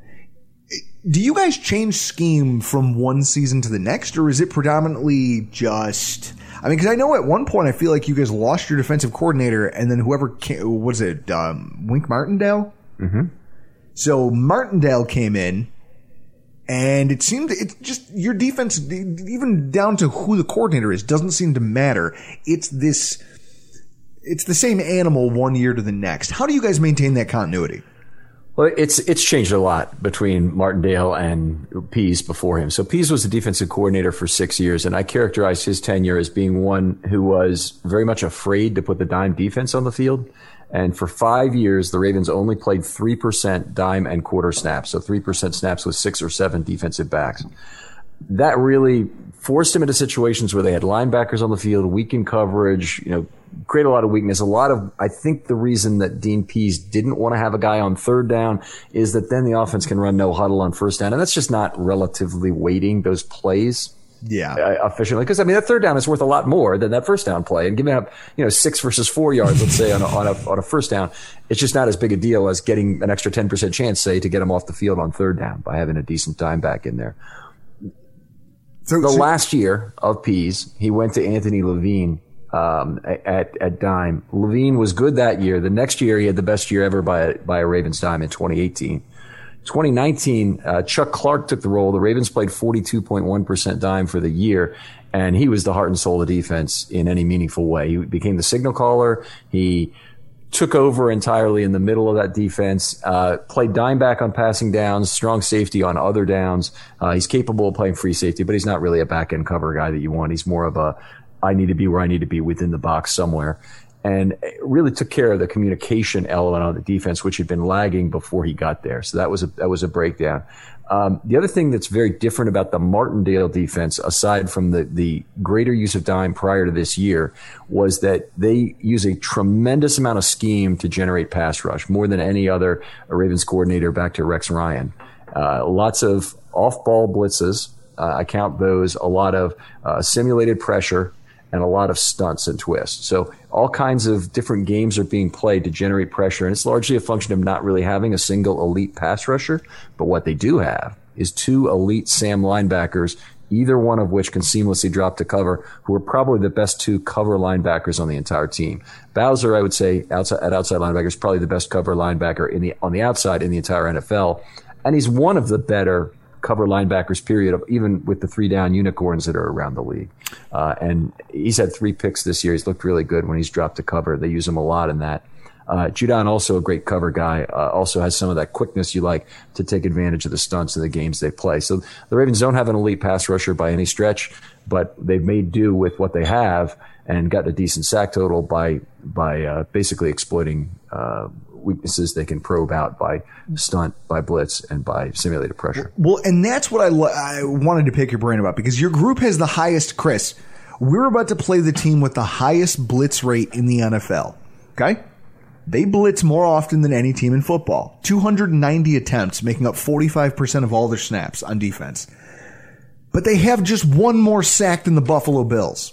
Speaker 4: Do you guys change scheme from one season to the next, or is it predominantly just... I mean, because I know at one point I feel like you guys lost your defensive coordinator, and then whoever came, what is it, um, Wink Martindale?
Speaker 6: Mm-hmm.
Speaker 4: So Martindale came in, and it seemed it's just your defense, even down to who the coordinator is, doesn't seem to matter. It's this, it's the same animal one year to the next. How do you guys maintain that continuity?
Speaker 6: Well, it's it's changed a lot between Martindale and Pease before him. So Pease was the defensive coordinator for six years, and I characterized his tenure as being one who was very much afraid to put the dime defense on the field. And for five years, the Ravens only played three percent dime and quarter snaps, so three percent snaps with six or seven defensive backs. That really forced him into situations where they had linebackers on the field, weakened coverage, you know, create a lot of weakness. A lot of, I think the reason that Dean Pease didn't want to have a guy on third down is that then the offense can run no huddle on first down. And that's just not relatively weighting those plays.
Speaker 4: Yeah.
Speaker 6: Uh, efficiently. Because, I mean, that third down is worth a lot more than that first down play. And giving up, you know, six versus four yards, let's say, on a, on a, on a first down, it's just not as big a deal as getting an extra ten percent chance, say, to get him off the field on third down by having a decent dime back in there. So, the so, last year of Pease, he went to Anthony Levine um, at at dime. Levine was good that year. The next year, he had the best year ever by a, by a Ravens dime in twenty eighteen. twenty nineteen, uh, Chuck Clark took the role. The Ravens played forty-two point one percent dime for the year, and he was the heart and soul of the defense in any meaningful way. He became the signal caller. He took over entirely in the middle of that defense, uh, played dime back on passing downs, strong safety on other downs. Uh, he's capable of playing free safety, but he's not really a back-end cover guy that you want. He's more of a, I need to be where I need to be within the box somewhere. And it really took care of the communication element on the defense, which had been lagging before he got there. So that was a, that was a breakdown. Um, the other thing that's very different about the Martindale defense, aside from the, the greater use of dime prior to this year, was that they use a tremendous amount of scheme to generate pass rush, more than any other Ravens coordinator back to Rex Ryan. Uh, lots of off-ball blitzes. Uh, I count those. A lot of uh, simulated pressure, and a lot of stunts and twists. So all kinds of different games are being played to generate pressure, and it's largely a function of not really having a single elite pass rusher. But what they do have is two elite Sam linebackers, either one of which can seamlessly drop to cover, who are probably the best two cover linebackers on the entire team. Bowser, I would say, outside, at outside linebacker, is probably the best cover linebacker in the on the outside in the entire N F L, and he's one of the better cover linebackers, period, of even with the three down unicorns that are around the league. Uh, and he's had three picks this year. He's looked really good when he's dropped to cover. They use him a lot in that. Uh, Judon, also a great cover guy, uh, also has some of that quickness you like to take advantage of the stunts in the games they play. So the Ravens don't have an elite pass rusher by any stretch, but they've made do with what they have and got a decent sack total by, by, uh, basically exploiting, uh, weaknesses they can probe out by stunt, by blitz, and by simulated pressure.
Speaker 4: Well, and that's what I, lo- I wanted to pick your brain about, because your group has the highest, Chris, we're about to play the team with the highest blitz rate in the N F L. Okay? They blitz more often than any team in football. two hundred ninety attempts, making up forty-five percent of all their snaps on defense. But they have just one more sack than the Buffalo Bills.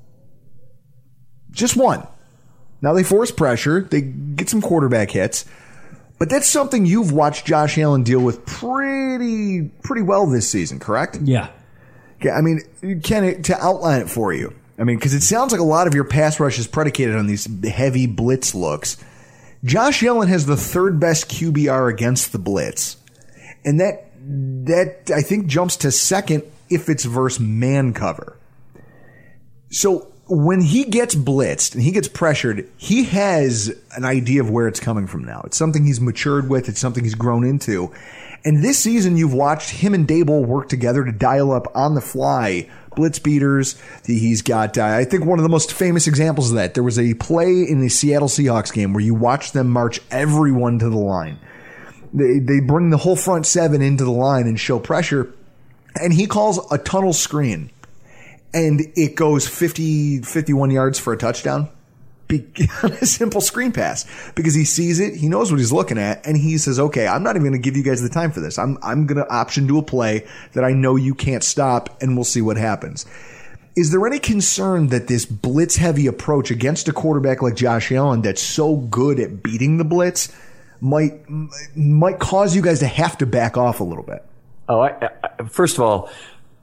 Speaker 4: Just one. Now, they force pressure. They get some quarterback hits. But that's something you've watched Josh Allen deal with pretty pretty well this season, correct?
Speaker 7: Yeah.
Speaker 4: Okay, I mean, Ken, to outline it for you, I mean, because it sounds like a lot of your pass rush is predicated on these heavy blitz looks. Josh Allen has the third best Q B R against the blitz. And that, that I think, jumps to second if it's versus man cover. So when he gets blitzed and he gets pressured, he has an idea of where it's coming from now. It's something he's matured with. It's something he's grown into. And this season, you've watched him and Dable work together to dial up on the fly blitz beaters. He's got, uh, I think, one of the most famous examples of that. There was a play in the Seattle Seahawks game where you watched them march everyone to the line. They, they bring the whole front seven into the line and show pressure. And he calls a tunnel screen. And it goes fifty, fifty-one yards for a touchdown on a simple screen pass because he sees it. He knows what he's looking at. And he says, okay, I'm not even going to give you guys the time for this. I'm, I'm going to option to a play that I know you can't stop, and we'll see what happens. Is there any concern that this blitz heavy approach against a quarterback like Josh Allen that's so good at beating the blitz might, might cause you guys to have to back off a little bit?
Speaker 6: Oh, I, I, first of all,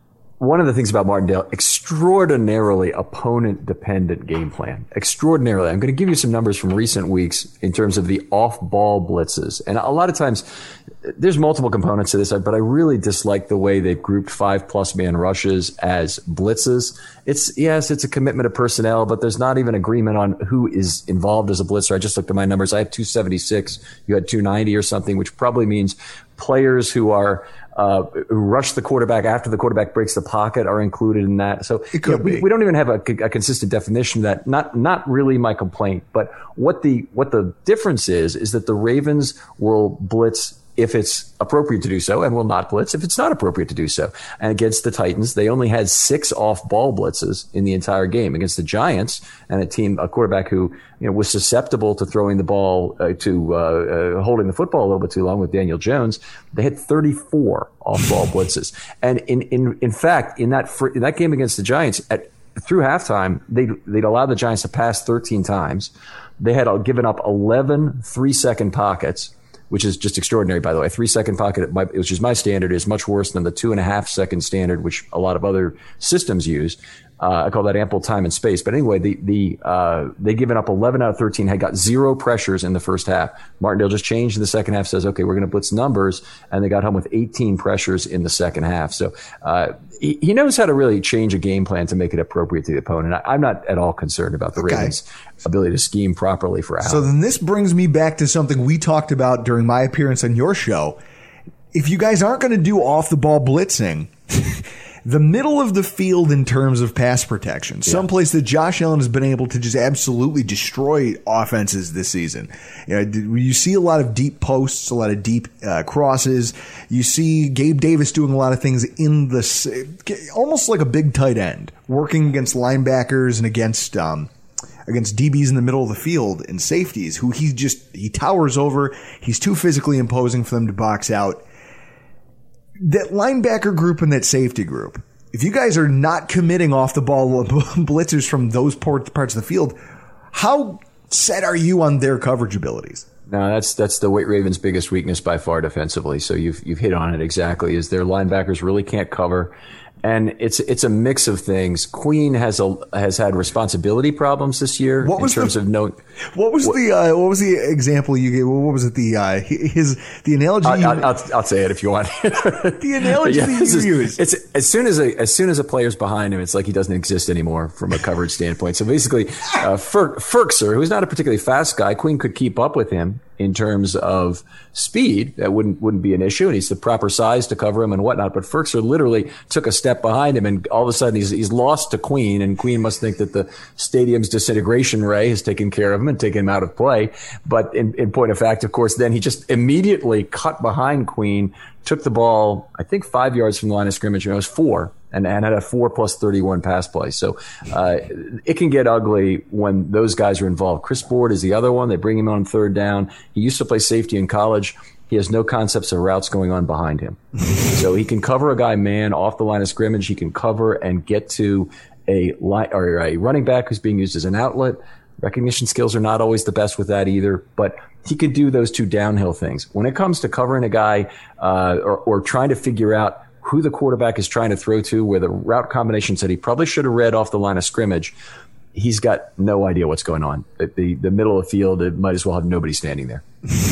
Speaker 6: one of the things about Martindale, extraordinarily opponent-dependent game plan. Extraordinarily. I'm going to give you some numbers from recent weeks in terms of the off-ball blitzes. And a lot of times, there's multiple components to this, but I really dislike the way they've grouped five-plus man rushes as blitzes. It's, yes, it's a commitment of personnel, but there's not even agreement on who is involved as a blitzer. I just looked at my numbers. I have two seventy-six. You had two ninety or something, which probably means players who are Uh, rush the quarterback after the quarterback breaks the pocket are included in that. So
Speaker 4: it could
Speaker 6: you know, we,
Speaker 4: be.
Speaker 6: we don't even have a, a consistent definition of that. Not, not really my complaint, but what the, what the difference is, is that the Ravens will blitz if it's appropriate to do so, and will not blitz if it's not appropriate to do so. And against the Titans, they only had six off-ball blitzes in the entire game. Against the Giants, and a team, a quarterback who you know was susceptible to throwing the ball, uh, to uh, uh, holding the football a little bit too long with Daniel Jones, they had thirty-four off-ball blitzes. And in in in fact, in that fr- in that game against the Giants, at through halftime, they they'd allowed the Giants to pass thirteen times. They had given up eleven three-second pockets, which is just extraordinary, by the way. A three-second pocket, which is my standard, is much worse than the two-and-a-half-second standard, which a lot of other systems use. Uh, I call that ample time and space. But anyway, the the uh, they given up eleven out of thirteen, had got zero pressures in the first half. Martindale just changed in the second half, says, okay, we're going to blitz numbers, and they got home with eighteen pressures in the second half. So uh, he, he knows how to really change a game plan to make it appropriate to the opponent. I, I'm not at all concerned about the
Speaker 4: Okay.
Speaker 6: Ravens' ability to scheme properly for Allen.
Speaker 4: So then this brings me back to something we talked about during my appearance on your show. If you guys aren't going to do off-the-ball blitzing, the middle of the field in terms of pass protection,
Speaker 6: Yeah.
Speaker 4: someplace that Josh Allen has been able to just absolutely destroy offenses this season. You know, you see a lot of deep posts, a lot of deep uh, crosses. You see Gabe Davis doing a lot of things in the s- almost like a big tight end, working against linebackers and against um, against D Bs in the middle of the field and safeties, who he just he towers over. He's too physically imposing for them to box out. That linebacker group and that safety group, if you guys are not committing off the ball blitzers from those parts of the field, how set are you on their coverage abilities?
Speaker 6: No, that's that's the White Ravens' biggest weakness by far defensively. So you've you've hit on it exactly. Is their linebackers really can't cover, and it's it's a mix of things. Queen has a has had responsibility problems this year
Speaker 4: What
Speaker 6: in
Speaker 4: was
Speaker 6: terms
Speaker 4: the-
Speaker 6: of no.
Speaker 4: What was
Speaker 6: What-
Speaker 4: the uh, what was the example you gave? What was it? The uh, his the analogy.
Speaker 6: I,
Speaker 4: you,
Speaker 6: I'll, I'll, I'll say it if you want.
Speaker 4: the analogy
Speaker 6: Yeah,
Speaker 4: that
Speaker 6: this
Speaker 4: you
Speaker 6: is-
Speaker 4: used.
Speaker 6: It's as soon as a as soon as a player's behind him, it's like he doesn't exist anymore from a coverage standpoint. So basically, uh, Fer, Ferkser, who's not a particularly fast guy, Queen could keep up with him in terms of speed. That wouldn't wouldn't be an issue, and he's the proper size to cover him and whatnot. But Ferkser literally took a step behind him, and all of a sudden he's he's lost to Queen, and Queen must think that the stadium's disintegration ray has taken care of him and taken him out of play. But in, in point of fact, of course, then he just immediately cut behind Queen, took the ball, I think five yards from the line of scrimmage, and it was four, and, and had a four plus thirty-one pass play. So uh, it can get ugly when those guys are involved. Chris Board is the other one. They bring him on third down. He used to play safety in college. He has no concepts of routes going on behind him. So he can cover a guy man off the line of scrimmage. He can cover and get to a line, or a running back who's being used as an outlet. Recognition skills are not always the best with that either, but he could do those two downhill things. When it comes to covering a guy uh, or, or trying to figure out who the quarterback is trying to throw to, where the route combinations that he probably should have read off the line of scrimmage, he's got no idea what's going on. The, the, the middle of the field, it might as well have nobody standing there.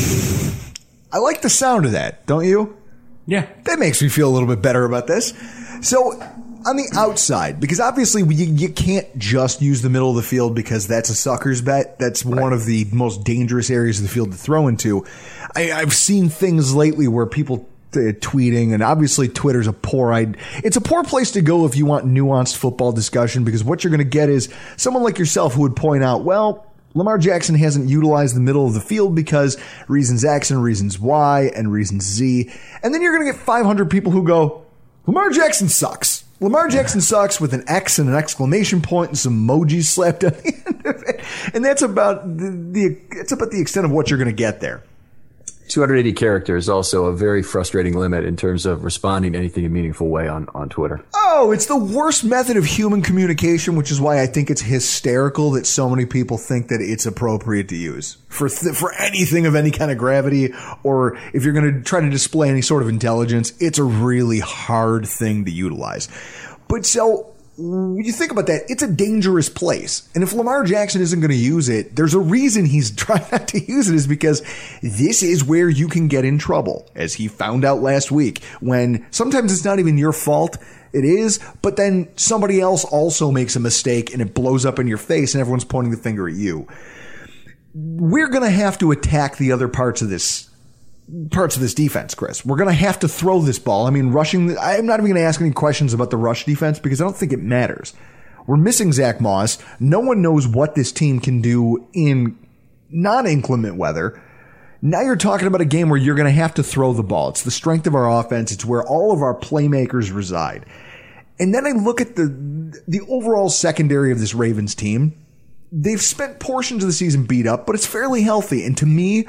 Speaker 4: I like the sound of that, don't you?
Speaker 3: Yeah.
Speaker 4: That makes me feel a little bit better about this. So on the outside, because obviously you, you can't just use the middle of the field because that's a sucker's bet. That's right. One of the most dangerous areas of the field to throw into. I, I've seen things lately where people uh, tweeting, and obviously Twitter's a poor I'd, it's a poor place to go if you want nuanced football discussion, because what you're going to get is someone like yourself who would point out, well, Lamar Jackson hasn't utilized the middle of the field because reasons X and reasons Y and reasons Z. And then you're going to get five hundred people who go, Lamar Jackson sucks. Lamar Jackson sucks with an X and an exclamation point and some emojis slapped on the end of it. And that's about the, the it's about the extent of what you're going to get there.
Speaker 6: two hundred eighty characters is also a very frustrating limit in terms of responding to anything in a meaningful way on, on Twitter.
Speaker 4: Oh, it's the worst method of human communication, which is why I think it's hysterical that so many people think that it's appropriate to use for th- for anything of any kind of gravity, or if you're going to try to display any sort of intelligence, it's a really hard thing to utilize. But so when you think about that, it's a dangerous place. And if Lamar Jackson isn't going to use it, there's a reason he's trying not to use it, is because this is where you can get in trouble, as he found out last week, when sometimes it's not even your fault. It is, but then somebody else also makes a mistake and it blows up in your face and everyone's pointing the finger at you. We're going to have to attack the other parts of this parts of this defense, Chris. We're going to have to throw this ball. I mean, rushing, I'm not even going to ask any questions about the rush defense because I don't think it matters. We're missing Zach Moss. No one knows what this team can do in non-inclement weather. Now you're talking about a game where you're going to have to throw the ball. It's the strength of our offense. It's where all of our playmakers reside. And then I look at the the overall secondary of this Ravens team. They've spent portions of the season beat up, but it's fairly healthy. And to me,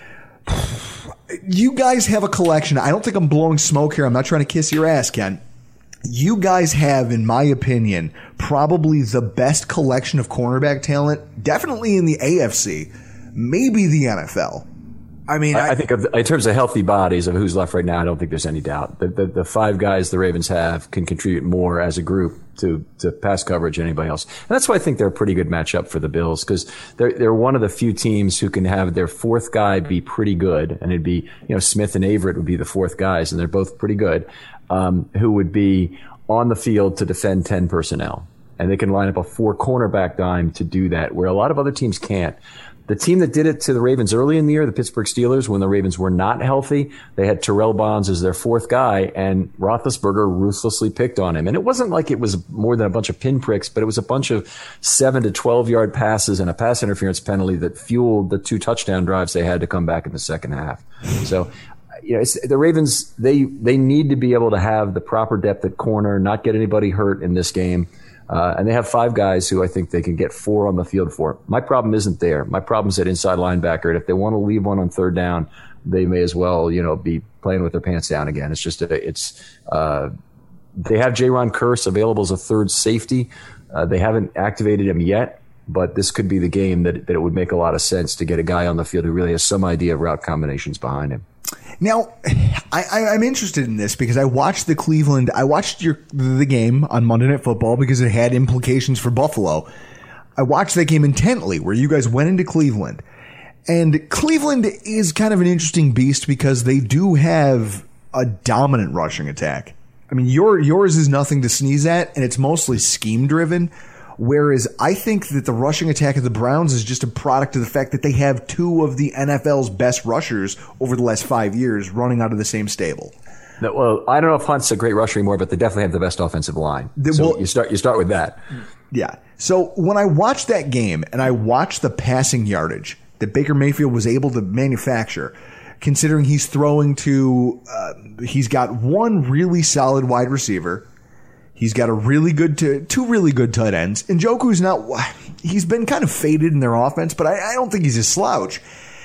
Speaker 4: you guys have a collection. I don't think I'm blowing smoke here. I'm not trying to kiss your ass, Ken. You guys have, in my opinion, probably the best collection of cornerback talent, definitely in the A F C, maybe the N F L. I mean,
Speaker 6: I,
Speaker 4: I,
Speaker 6: I think of, in terms of healthy bodies of who's left right now, I don't think there's any doubt. The, the, the five guys the Ravens have can contribute more as a group to, to pass coverage than anybody else. And that's why I think they're a pretty good matchup for the Bills, because they're, they're one of the few teams who can have their fourth guy be pretty good. And it'd be, you know, Smith and Averett would be the fourth guys, and they're both pretty good, um, who would be on the field to defend ten personnel. And they can line up a four cornerback dime to do that, where a lot of other teams can't. The team that did it to the Ravens early in the year, the Pittsburgh Steelers, when the Ravens were not healthy, they had Terrell Bonds as their fourth guy, and Roethlisberger ruthlessly picked on him. And it wasn't like it was more than a bunch of pinpricks, but it was a bunch of seven to twelve yard passes and a pass interference penalty that fueled the two touchdown drives they had to come back in the second half. So, you know, it's, the Ravens, they, they need to be able to have the proper depth at corner, not get anybody hurt in this game. Uh, and they have five guys who I think they can get four on the field for. My problem isn't there. My problem is at inside linebacker. And if they want to leave one on third down, they may as well, you know, be playing with their pants down again. It's just, a, it's, uh, they have Jaron Kearse available as a third safety. Uh, they haven't activated him yet, but this could be the game that, that it would make a lot of sense to get a guy on the field who really has some idea of route combinations behind him.
Speaker 4: Now, I, I, I'm interested in this because I watched the Cleveland, I watched your the game on Monday Night Football because it had implications for Buffalo. I watched that game intently where you guys went into Cleveland. And Cleveland is kind of an interesting beast because they do have a dominant rushing attack. I mean, your yours is nothing to sneeze at, and it's mostly scheme driven. Whereas I think that the rushing attack of the Browns is just a product of the fact that they have two of the N F L's best rushers over the last five years running out of the same stable.
Speaker 6: No, well, I don't know if Hunt's a great rusher anymore, but they definitely have the best offensive line. The, so well, you start you start with that.
Speaker 4: Yeah. So when I watched that game and I watched the passing yardage that Baker Mayfield was able to manufacture, considering he's throwing to, uh, he's got one really solid wide receiver. He's got a really good, t- two really good tight ends. Njoku's not, he's been kind of faded in their offense, but I, I don't think he's a slouch.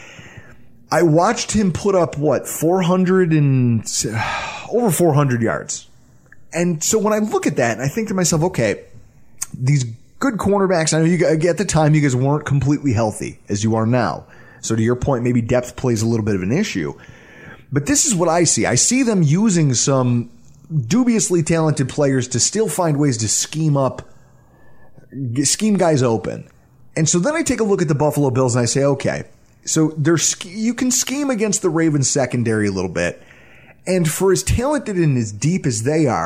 Speaker 4: I watched him put up, what, four hundred and, over four hundred yards. And so when I look at that, and I think to myself, okay, these good cornerbacks, I know you at the time you guys weren't completely healthy as you are now. So to your point, maybe depth plays a little bit of an issue. But this is what I see. I see them using some dubiously talented players to still find ways to scheme up, scheme guys open. And so then I take a look at the Buffalo Bills and I say, okay, so there's, you can scheme against the Ravens secondary a little bit. And for as talented and as deep as they are,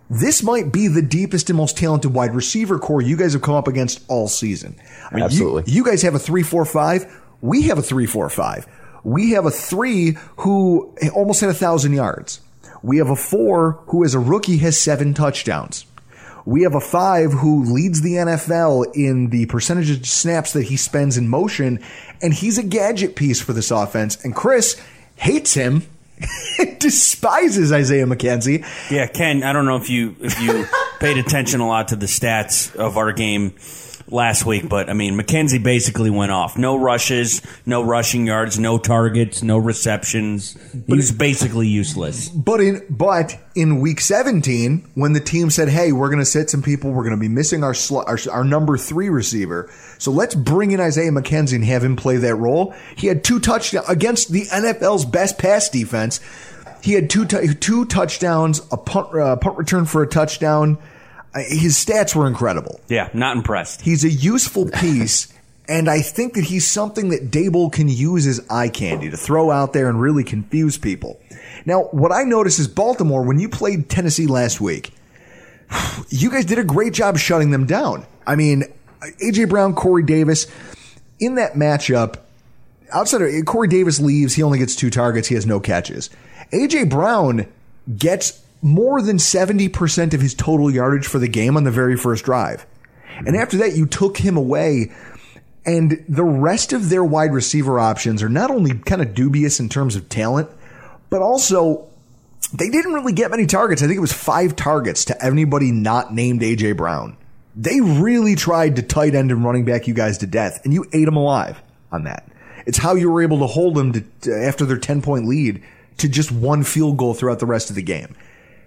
Speaker 4: this might be the deepest and most talented wide receiver core you guys have come up against all season. I mean,
Speaker 6: Absolutely.
Speaker 4: You, you guys have a three four five. We have a three four five. We have a three who almost had a thousand yards. We have a four who, as a rookie, has seven touchdowns. We have a five who leads the N F L in the percentage of snaps that he spends in motion, and he's a gadget piece for this offense. And Chris hates him, despises Isaiah McKenzie.
Speaker 3: Yeah, Ken, I don't know if you if you paid attention a lot to the stats of our game last week, but I mean, McKenzie basically went off. No rushes, no rushing yards, no targets, no receptions. He was basically useless.
Speaker 4: But in but in week seventeen, when the team said, "Hey, we're going to sit some people, we're going to be missing our, sl- our our number three receiver, so let's bring in Isaiah McKenzie and have him play that role." He had two touchdowns against the N F L's best pass defense. He had two t- two touchdowns, a punt uh, punt return for a touchdown. His stats were incredible.
Speaker 3: Yeah, not impressed.
Speaker 4: He's a useful piece, and I think that he's something that Dable can use as eye candy to throw out there and really confuse people. Now, what I noticed is Baltimore, when you played Tennessee last week, you guys did a great job shutting them down. I mean, A J. Brown, Corey Davis, in that matchup, outside of Corey Davis leaves, he only gets two targets, he has no catches. A J. Brown gets more than seventy percent of his total yardage for the game on the very first drive. And after that, you took him away, and the rest of their wide receiver options are not only kind of dubious in terms of talent, but also they didn't really get many targets. I think it was five targets to anybody not named A J. Brown. They really tried to tight end and running back you guys to death, and you ate them alive on that. It's how you were able to hold them to, to, after their ten-point lead to just one field goal throughout the rest of the game.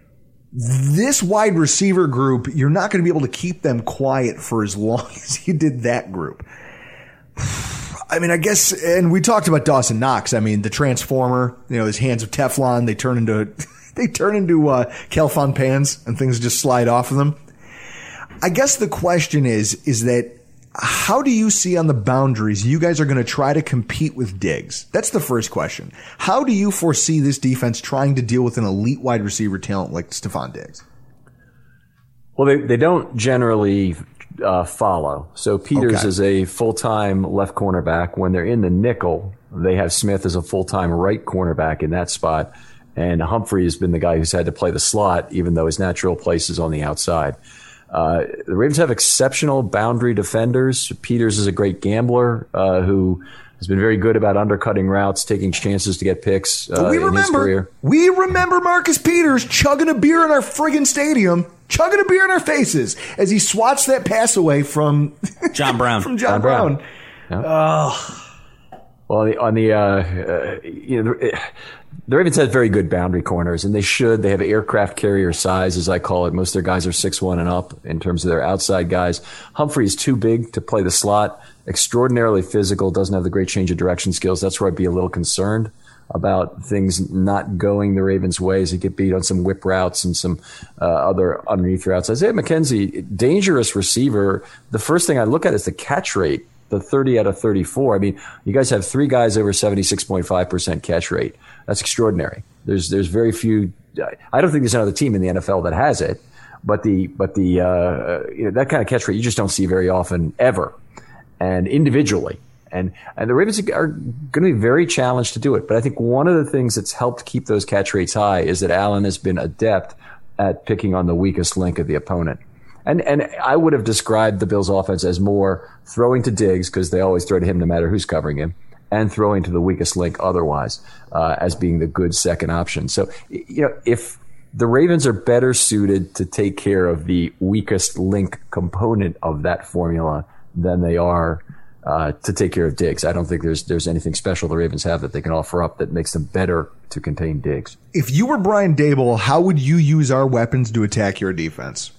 Speaker 4: This wide receiver group, you're not going to be able to keep them quiet for as long as you did that group. I mean, I guess, and we talked about Dawson Knox. I mean, the transformer, you know, his hands of Teflon, they turn into, they turn into, uh, Calfon pans and things just slide off of them. I guess the question is, is that how do you see on the boundaries you guys are going to try to compete with Diggs? That's the first question. How do you foresee this defense trying to deal with an elite wide receiver talent like Stephon Diggs?
Speaker 6: Well, they, they don't generally uh, follow. So Peters
Speaker 4: Okay.
Speaker 6: is a full-time left cornerback. When they're in the nickel, they have Smith as a full-time right cornerback in that spot. And Humphrey has been the guy who's had to play the slot, even though his natural place is on the outside. Uh, the Ravens have exceptional boundary defenders. Peters is a great gambler uh, who has been very good about undercutting routes, taking chances to get picks uh,
Speaker 4: we
Speaker 6: in his
Speaker 4: remember,
Speaker 6: career.
Speaker 4: we remember Marcus Peters chugging a beer in our friggin' stadium, chugging a beer in our faces as he swats that pass away from
Speaker 3: John Brown.
Speaker 4: from John,
Speaker 6: John
Speaker 4: Brown.
Speaker 6: Brown. Yeah. Well, on the, on the uh, uh, you know, the, the Ravens have very good boundary corners, and they should. They have aircraft carrier size, as I call it. Most of their guys are six one and up in terms of their outside guys. Humphrey is too big to play the slot, extraordinarily physical, doesn't have the great change of direction skills. That's where I'd be a little concerned about things not going the Ravens' way as they get beat on some whip routes and some uh, other underneath routes. Isaiah McKenzie, dangerous receiver. The first thing I look at is the catch rate. The thirty out of thirty-four. I mean, you guys have three guys over seventy-six point five percent catch rate. That's extraordinary. There's there's very few. I don't think there's another team in the N F L that has it. But the but the uh, you know, that kind of catch rate you just don't see very often ever, and individually. And and the Ravens are going to be very challenged to do it. But I think one of the things that's helped keep those catch rates high is that Allen has been adept at picking on the weakest link of the opponent. And and I would have described the Bills' offense as more throwing to Diggs, because they always throw to him no matter who's covering him, and throwing to the weakest link otherwise uh, as being the good second option. So, you know, if the Ravens are better suited to take care of the weakest link component of that formula than they are uh, to take care of Diggs, I don't think there's there's anything special the Ravens have that they can offer up that makes them better to contain Diggs.
Speaker 4: If you were Brian Dable, how would you use our weapons to attack your defense?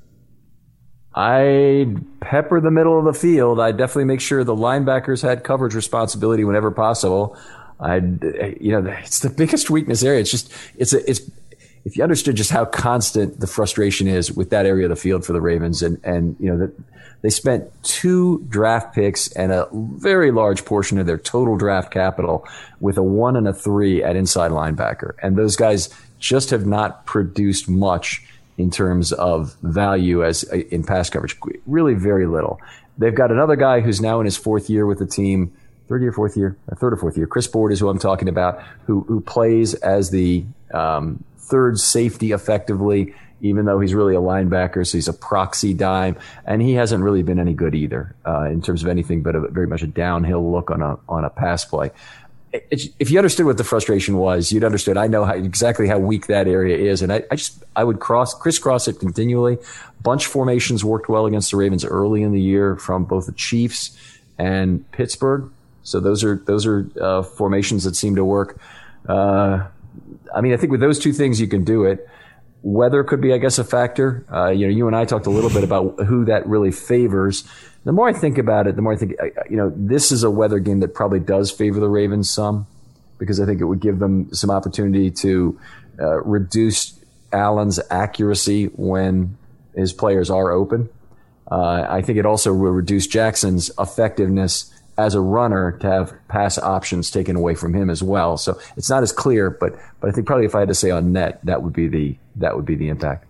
Speaker 6: I'd pepper the middle of the field. I'd definitely make sure the linebackers had coverage responsibility whenever possible. I'd, you know, it's the biggest weakness area. It's just, it's a, it's, if you understood just how constant the frustration is with that area of the field for the Ravens, and, and, you know, that they spent two draft picks and a very large portion of their total draft capital with a one and a three at inside linebacker. And those guys just have not produced much in terms of value as in pass coverage. Really very little. They've got another guy who's now in his fourth year with the team, third year, fourth year, third or fourth year. Chris Board is who I'm talking about, who who plays as the um, third safety effectively, even though he's really a linebacker, so he's a proxy dime, and he hasn't really been any good either uh, in terms of anything but a, very much a downhill look on a on a pass play. It, if you understood what the frustration was, you'd understood. I know how, exactly how weak that area is, and I, I just I would cross crisscross it continually. Bunch formations worked well against the Ravens early in the year from both the Chiefs and Pittsburgh. So those are those are uh, formations that seem to work. Uh, I mean, I think with those two things you can do it. Weather could be, I guess, a factor. Uh, you know, you and I talked a little bit about who that really favors. The more I think about it, the more I think, you know, this is a weather game that probably does favor the Ravens some, because I think it would give them some opportunity to uh, reduce Allen's accuracy when his players are open. Uh, I think it also will reduce Jackson's effectiveness as a runner to have pass options taken away from him as well. So it's not as clear, but but I think probably if I had to say on net, that would be the that would be the impact.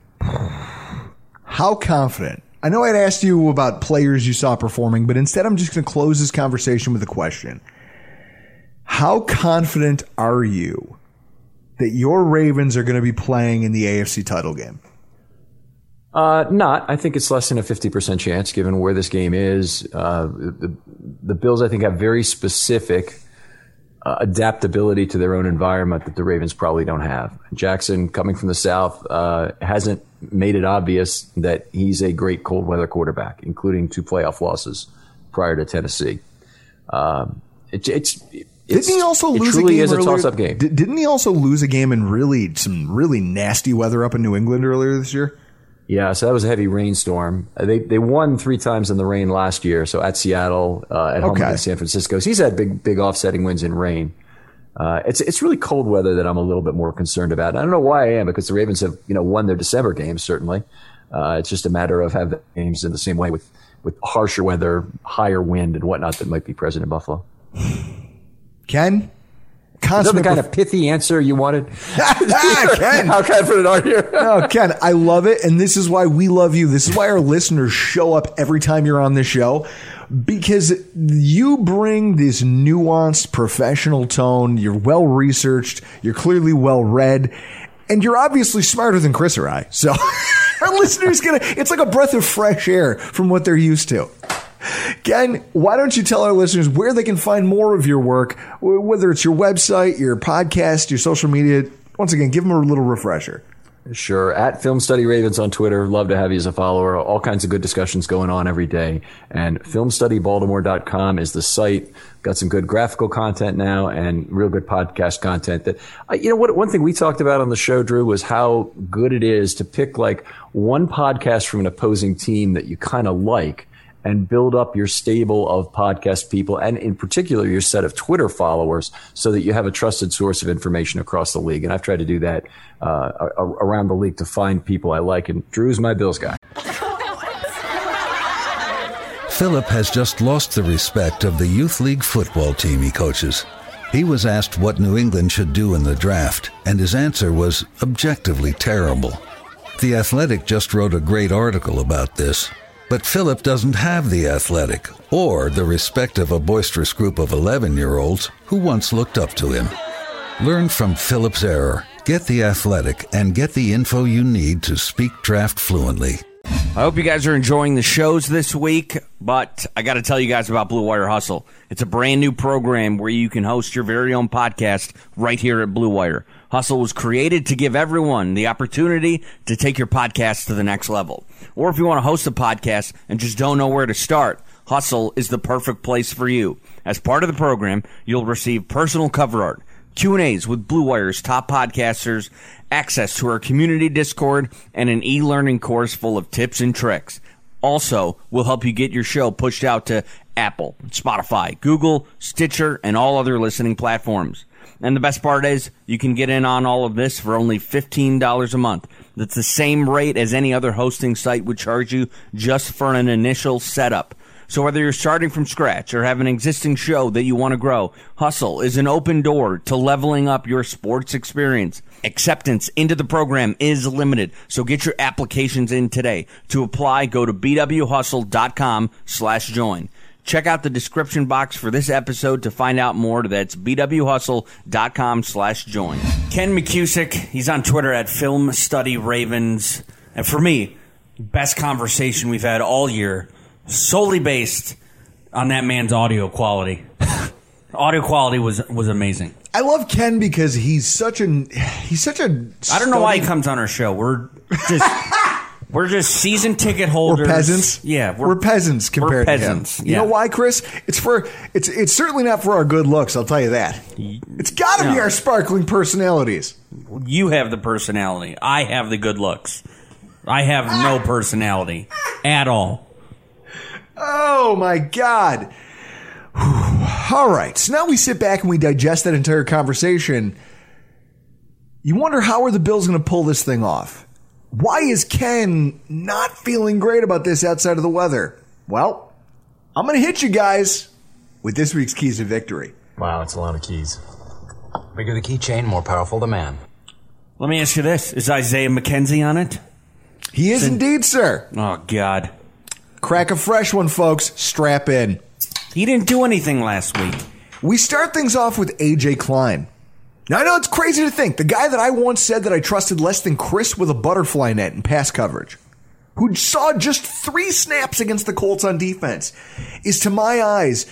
Speaker 4: How confident? I know I'd asked you about players you saw performing, but instead I'm just going to close this conversation with a question. How confident are you that your Ravens are going to be playing in the A F C title game?
Speaker 6: Uh, not. I think it's less than a fifty percent chance given where this game is. Uh, the, the Bills, I think, have very specific uh, adaptability to their own environment that the Ravens probably don't have. Jackson, coming from the South, uh, hasn't made it obvious that he's a great cold weather quarterback, including two playoff losses prior to Tennessee. Um, it, it's, it's
Speaker 4: Didn't he also lose
Speaker 6: it truly
Speaker 4: a game
Speaker 6: is a
Speaker 4: earlier?
Speaker 6: toss-up game.
Speaker 4: D- didn't he also lose a game in really some really nasty weather up in New England earlier this year?
Speaker 6: Yeah, so that was a heavy rainstorm. Uh, they they won three times in the rain last year. So at Seattle, uh, at home
Speaker 4: Okay.
Speaker 6: against San Francisco. So he's had big big offsetting wins in rain. Uh, it's it's really cold weather that I'm a little bit more concerned about. And I don't know why I am, because the Ravens have you know won their December games certainly. Uh, it's just a matter of having games in the same way with with harsher weather, higher wind, and whatnot that might be present in Buffalo.
Speaker 4: Ken?
Speaker 6: Is that the
Speaker 4: Consummate
Speaker 6: kind
Speaker 4: perf-
Speaker 6: of pithy answer you wanted?
Speaker 4: Ken.
Speaker 6: How confident are you?
Speaker 4: Oh, Ken, I love it. And this is why we love you. This is why our listeners show up every time you're on this show, because you bring this nuanced professional tone. You're well researched. You're clearly well read, and you're obviously smarter than Chris or I. So our listeners gonna, it's like a breath of fresh air from what they're used to. Ken, why don't you tell our listeners where they can find more of your work, whether it's your website, your podcast, your social media. Once again, give them a little refresher.
Speaker 6: Sure. At Film Study Ravens on Twitter. Love to have you as a follower. All kinds of good discussions going on every day. And film study baltimore dot com is the site. Got some good graphical content now and real good podcast content. That you know what? One thing we talked about on the show, Drew, was how good it is to pick like one podcast from an opposing team that you kind of like, and build up your stable of podcast people, and in particular your set of Twitter followers, so that you have a trusted source of information across the league. And I've tried to do that uh, around the league to find people I like. And Drew's my Bills guy.
Speaker 7: Philip has just lost the respect of the youth league football team he coaches. He was asked what New England should do in the draft, and his answer was objectively terrible. The Athletic just wrote a great article about this. But Philip doesn't have the Athletic or the respect of a boisterous group of eleven-year-olds who once looked up to him. Learn from Philip's error. Get the Athletic and get the info you need to speak draft fluently.
Speaker 3: I hope you guys are enjoying the shows this week, but I got to tell you guys about Blue Wire Hustle. It's a brand new program where you can host your very own podcast right here at Blue Wire. Hustle was created to give everyone the opportunity to take your podcast to the next level. Or if you want to host a podcast and just don't know where to start, Hustle is the perfect place for you. As part of the program, you'll receive personal cover art, Q and A's with Blue Wire's top podcasters, access to our community Discord, and an e-learning course full of tips and tricks. Also, we'll help you get your show pushed out to Apple, Spotify, Google, Stitcher, and all other listening platforms. And the best part is, you can get in on all of this for only fifteen dollars a month. That's the same rate as any other hosting site would charge you just for an initial setup. So whether you're starting from scratch or have an existing show that you want to grow, Hustle is an open door to leveling up your sports experience. Acceptance into the program is limited, so get your applications in today. To apply, go to bwhustle.com slash join. Check out the description box for this episode to find out more. That's bwhustle.com slash join. Ken McCusick, he's on Twitter at Film Study Ravens. And for me, best conversation we've had all year, solely based on that man's audio quality. Audio quality was was amazing.
Speaker 4: I love Ken because he's such a he's such a.
Speaker 3: I don't know why he comes on our show. We're just we're just season ticket holders.
Speaker 4: We're peasants.
Speaker 3: Yeah,
Speaker 4: we're, we're peasants compared
Speaker 3: we're peasants.
Speaker 4: to him.
Speaker 3: Yeah.
Speaker 4: You know why, Chris? It's for it's it's certainly not for our good looks. I'll tell you that. It's got to no. be our sparkling personalities.
Speaker 3: You have the personality. I have the good looks. I have no personality at all.
Speaker 4: Oh my God. All right, so now we sit back and we digest that entire conversation. You wonder, how are the Bills going to pull this thing off? Why is Ken not feeling great about this outside of the weather? Well, I'm going to hit you guys with this week's keys to victory.
Speaker 8: Wow, it's a lot of keys. Bigger the keychain, more powerful the man.
Speaker 3: Let me ask you this. Is Isaiah McKenzie on it?
Speaker 4: He is indeed, sir.
Speaker 3: Oh, God.
Speaker 4: Crack a fresh one, folks. Strap in.
Speaker 3: He didn't do anything last week.
Speaker 4: We start things off with A J Klein. Now, I know it's crazy to think. The guy that I once said that I trusted less than Chris with a butterfly net in pass coverage, who saw just three snaps against the Colts on defense, is, to my eyes,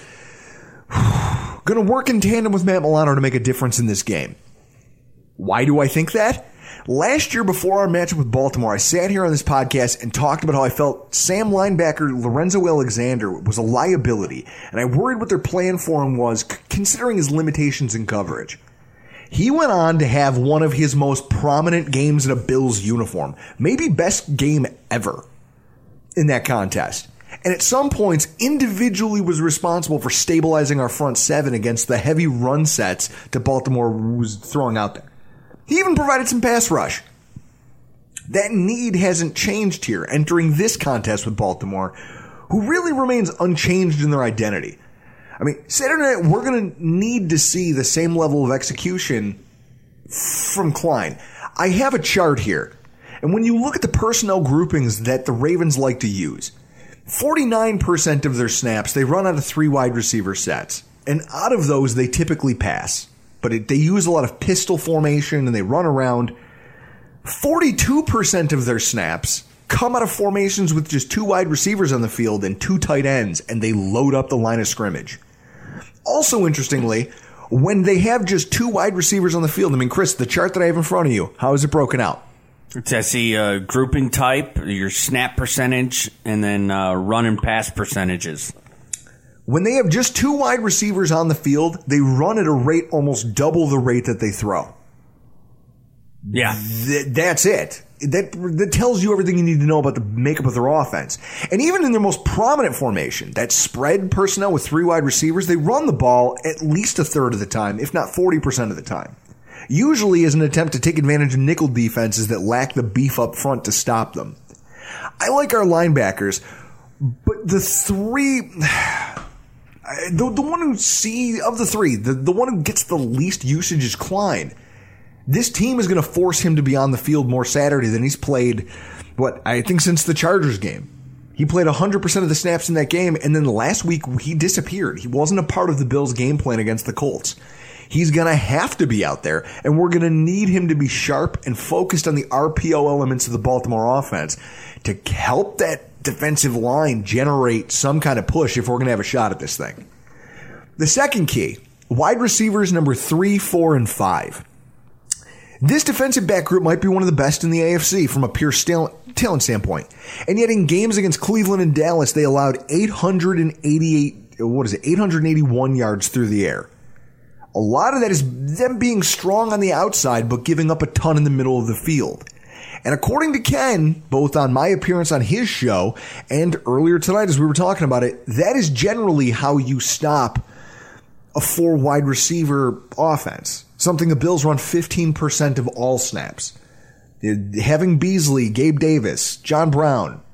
Speaker 4: going to work in tandem with Matt Milano to make a difference in this game. Why do I think that? Last year, before our matchup with Baltimore, I sat here on this podcast and talked about how I felt Sam linebacker Lorenzo Alexander was a liability, and I worried what their plan for him was, considering his limitations in coverage. He went on to have one of his most prominent games in a Bills uniform, maybe best game ever in that contest. And at some points, individually was responsible for stabilizing our front seven against the heavy run sets that Baltimore was throwing out there. He even provided some pass rush. That need hasn't changed here entering this contest with Baltimore, who really remains unchanged in their identity. I mean, Saturday night, we're going to need to see the same level of execution from Klein. I have a chart here, and when you look at the personnel groupings that the Ravens like to use, forty-nine percent of their snaps, they run out of three wide receiver sets, and out of those, they typically pass. But it, they use a lot of pistol formation and they run around. forty-two percent of their snaps come out of formations with just two wide receivers on the field and two tight ends, and they load up the line of scrimmage. Also, interestingly, when they have just two wide receivers on the field, I mean, Chris, the chart that I have in front of you, how is it broken out?
Speaker 3: It's I see uh, grouping type, your snap percentage, and then uh, run and pass percentages.
Speaker 4: When they have just two wide receivers on the field, they run at a rate almost double the rate that they throw.
Speaker 3: Yeah.
Speaker 4: Th- that's it. That, that tells you everything you need to know about the makeup of their offense. And even in their most prominent formation, that spread personnel with three wide receivers, they run the ball at least a third of the time, if not forty percent of the time. Usually as an attempt to take advantage of nickel defenses that lack the beef up front to stop them. I like our linebackers, but the three... The, the one who see of the three, the, the one who gets the least usage is Klein. This team is going to force him to be on the field more Saturday than he's played, what, I think since the Chargers game. He played one hundred percent of the snaps in that game, and then last week he disappeared. He wasn't a part of the Bills' game plan against the Colts. He's going to have to be out there, and we're going to need him to be sharp and focused on the R P O elements of the Baltimore offense to help that defensive line generate some kind of push if we're going to have a shot at this thing. The second key, wide receivers number three, four, and five. This defensive back group might be one of the best in the A F C from a pure talent standpoint. And yet in games against Cleveland and Dallas, they allowed eight hundred eighty-eight, what is it, eight hundred eighty-one yards through the air. A lot of that is them being strong on the outside, but giving up a ton in the middle of the field. And according to Ken, both on my appearance on his show and earlier tonight as we were talking about it, that is generally how you stop a four wide receiver offense. Something the Bills run fifteen percent of all snaps. Having Beasley, Gabe Davis, John Brown,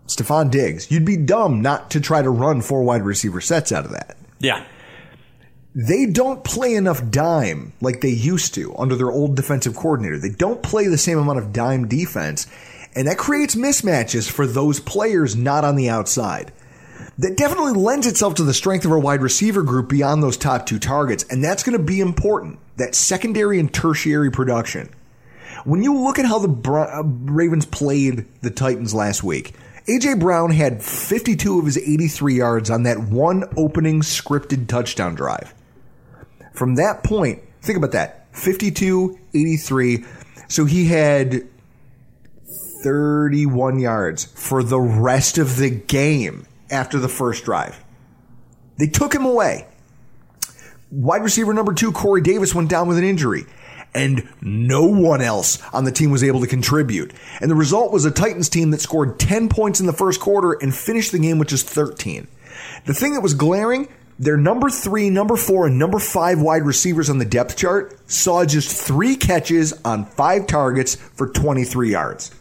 Speaker 4: Stephon Diggs. You'd be dumb not to try to run four wide receiver sets out of that.
Speaker 3: Yeah.
Speaker 4: They don't play enough dime like they used to under their old defensive coordinator. They don't play the same amount of dime defense, and that creates mismatches for those players not on the outside. That definitely lends itself to the strength of our wide receiver group beyond those top two targets, and that's going to be important, that secondary and tertiary production. When you look at how the Bra- Ravens played the Titans last week, A J. Brown had fifty-two of his eighty-three yards on that one opening scripted touchdown drive. From that point, think about that, fifty-two, eighty-three, so he had thirty-one yards for the rest of the game after the first drive. They took him away. Wide receiver number two, Corey Davis, went down with an injury, and no one else on the team was able to contribute. And the result was a Titans team that scored ten points in the first quarter and finished the game with just thirteen. The thing that was glaring, their number three, number four, and number five wide receivers on the depth chart saw just three catches on five targets for twenty-three yards.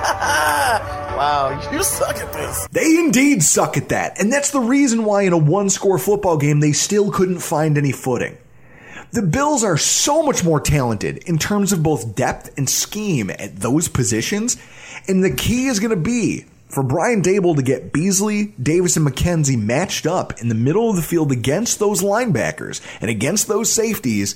Speaker 5: Wow, you suck at this.
Speaker 4: They indeed suck at that. And that's the reason why in a one-score football game they still couldn't find any footing. The Bills are so much more talented in terms of both depth and scheme at those positions. And the key is going to be for Brian Daboll to get Beasley, Davis, and McKenzie matched up in the middle of the field against those linebackers and against those safeties,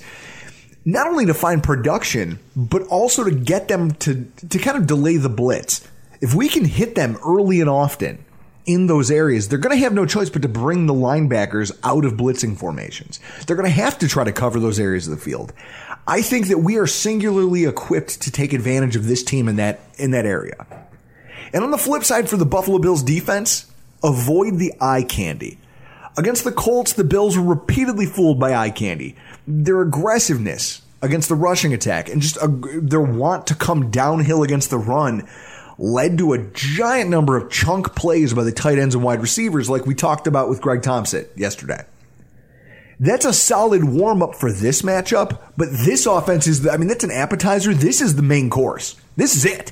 Speaker 4: not only to find production, but also to get them to, to kind of delay the blitz. If we can hit them early and often in those areas, they're going to have no choice but to bring the linebackers out of blitzing formations. They're going to have to try to cover those areas of the field. I think that we are singularly equipped to take advantage of this team in that in that area. And on the flip side for the Buffalo Bills defense, avoid the eye candy. Against the Colts, the Bills were repeatedly fooled by eye candy. Their aggressiveness against the rushing attack and just a, their want to come downhill against the run led to a giant number of chunk plays by the tight ends and wide receivers like we talked about with Greg Thompson yesterday. That's a solid warm-up for this matchup, but this offense is, the, I mean, that's an appetizer. This is the main course. This is it.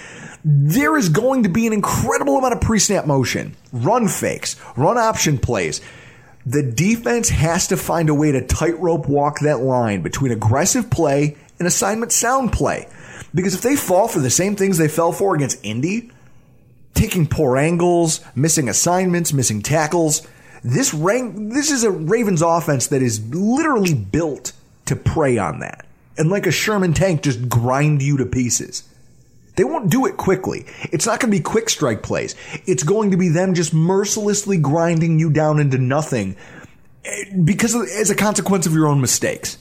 Speaker 4: There is going to be an incredible amount of pre-snap motion, run fakes, run option plays. The defense has to find a way to tightrope walk that line between aggressive play and assignment sound play. Because if they fall for the same things they fell for against Indy, taking poor angles, missing assignments, missing tackles, this rank, this is a Ravens offense that is literally built to prey on that. And like a Sherman tank, just grind you to pieces. They won't do it quickly. It's not going to be quick strike plays. It's going to be them just mercilessly grinding you down into nothing because of, as a consequence of your own mistakes.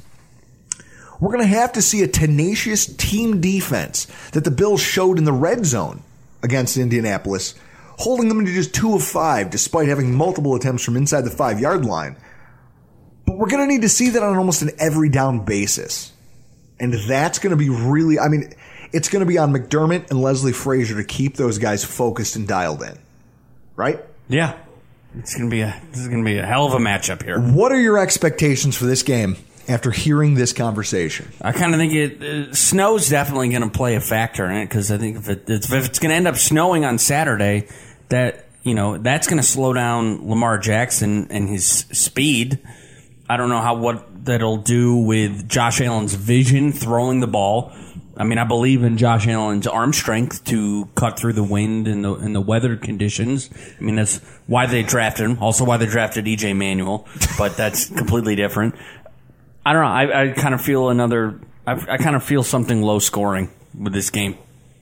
Speaker 4: We're going to have to see a tenacious team defense that the Bills showed in the red zone against Indianapolis, holding them to just two of five despite having multiple attempts from inside the five-yard line. But we're going to need to see that on almost an every down basis. And that's going to be really, I mean, it's going to be on McDermott and Leslie Frazier to keep those guys focused and dialed in. Right?
Speaker 3: Yeah. It's going to be a, this is going to be a hell of a matchup here.
Speaker 4: What are your expectations for this game after hearing this conversation?
Speaker 3: I kind of think it uh, snow's definitely going to play a factor in it because I think if, it, if it's going to end up snowing on Saturday, that you know that's going to slow down Lamar Jackson and his speed. I don't know how what that'll do with Josh Allen's vision throwing the ball. I mean, I believe in Josh Allen's arm strength to cut through the wind and the and the weather conditions. I mean, that's why they drafted him. Also, why they drafted E J Manuel, but that's completely different. I don't know. I, I kind of feel another. I, I kind of feel something low scoring with this game.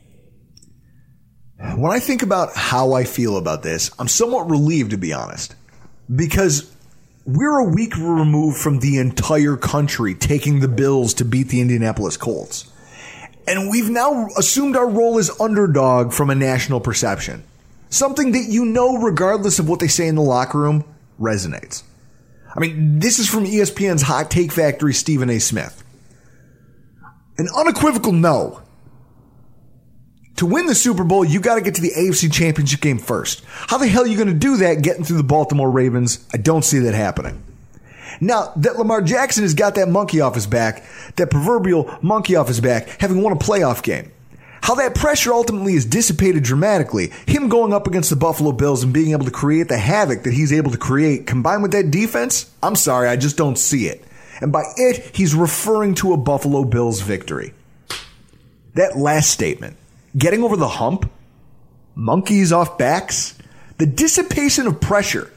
Speaker 4: When I think about how I feel about this, I'm somewhat relieved, to be honest, because we're a week removed from the entire country taking the Bills to beat the Indianapolis Colts. And we've now assumed our role as underdog from a national perception. Something that you know, regardless of what they say in the locker room, resonates. I mean, this is from E S P N's Hot Take Factory, Stephen A. Smith. An unequivocal no. To win the Super Bowl, you got to get to the A F C Championship game first. How the hell are you going to do that getting through the Baltimore Ravens? I don't see that happening. Now, that Lamar Jackson has got that monkey off his back, that proverbial monkey off his back, having won a playoff game. How that pressure ultimately is dissipated dramatically. Him going up against the Buffalo Bills and being able to create the havoc that he's able to create, combined with that defense, I'm sorry, I just don't see it. And by it, he's referring to a Buffalo Bills victory. That last statement, getting over the hump, monkeys off backs, the dissipation of pressure.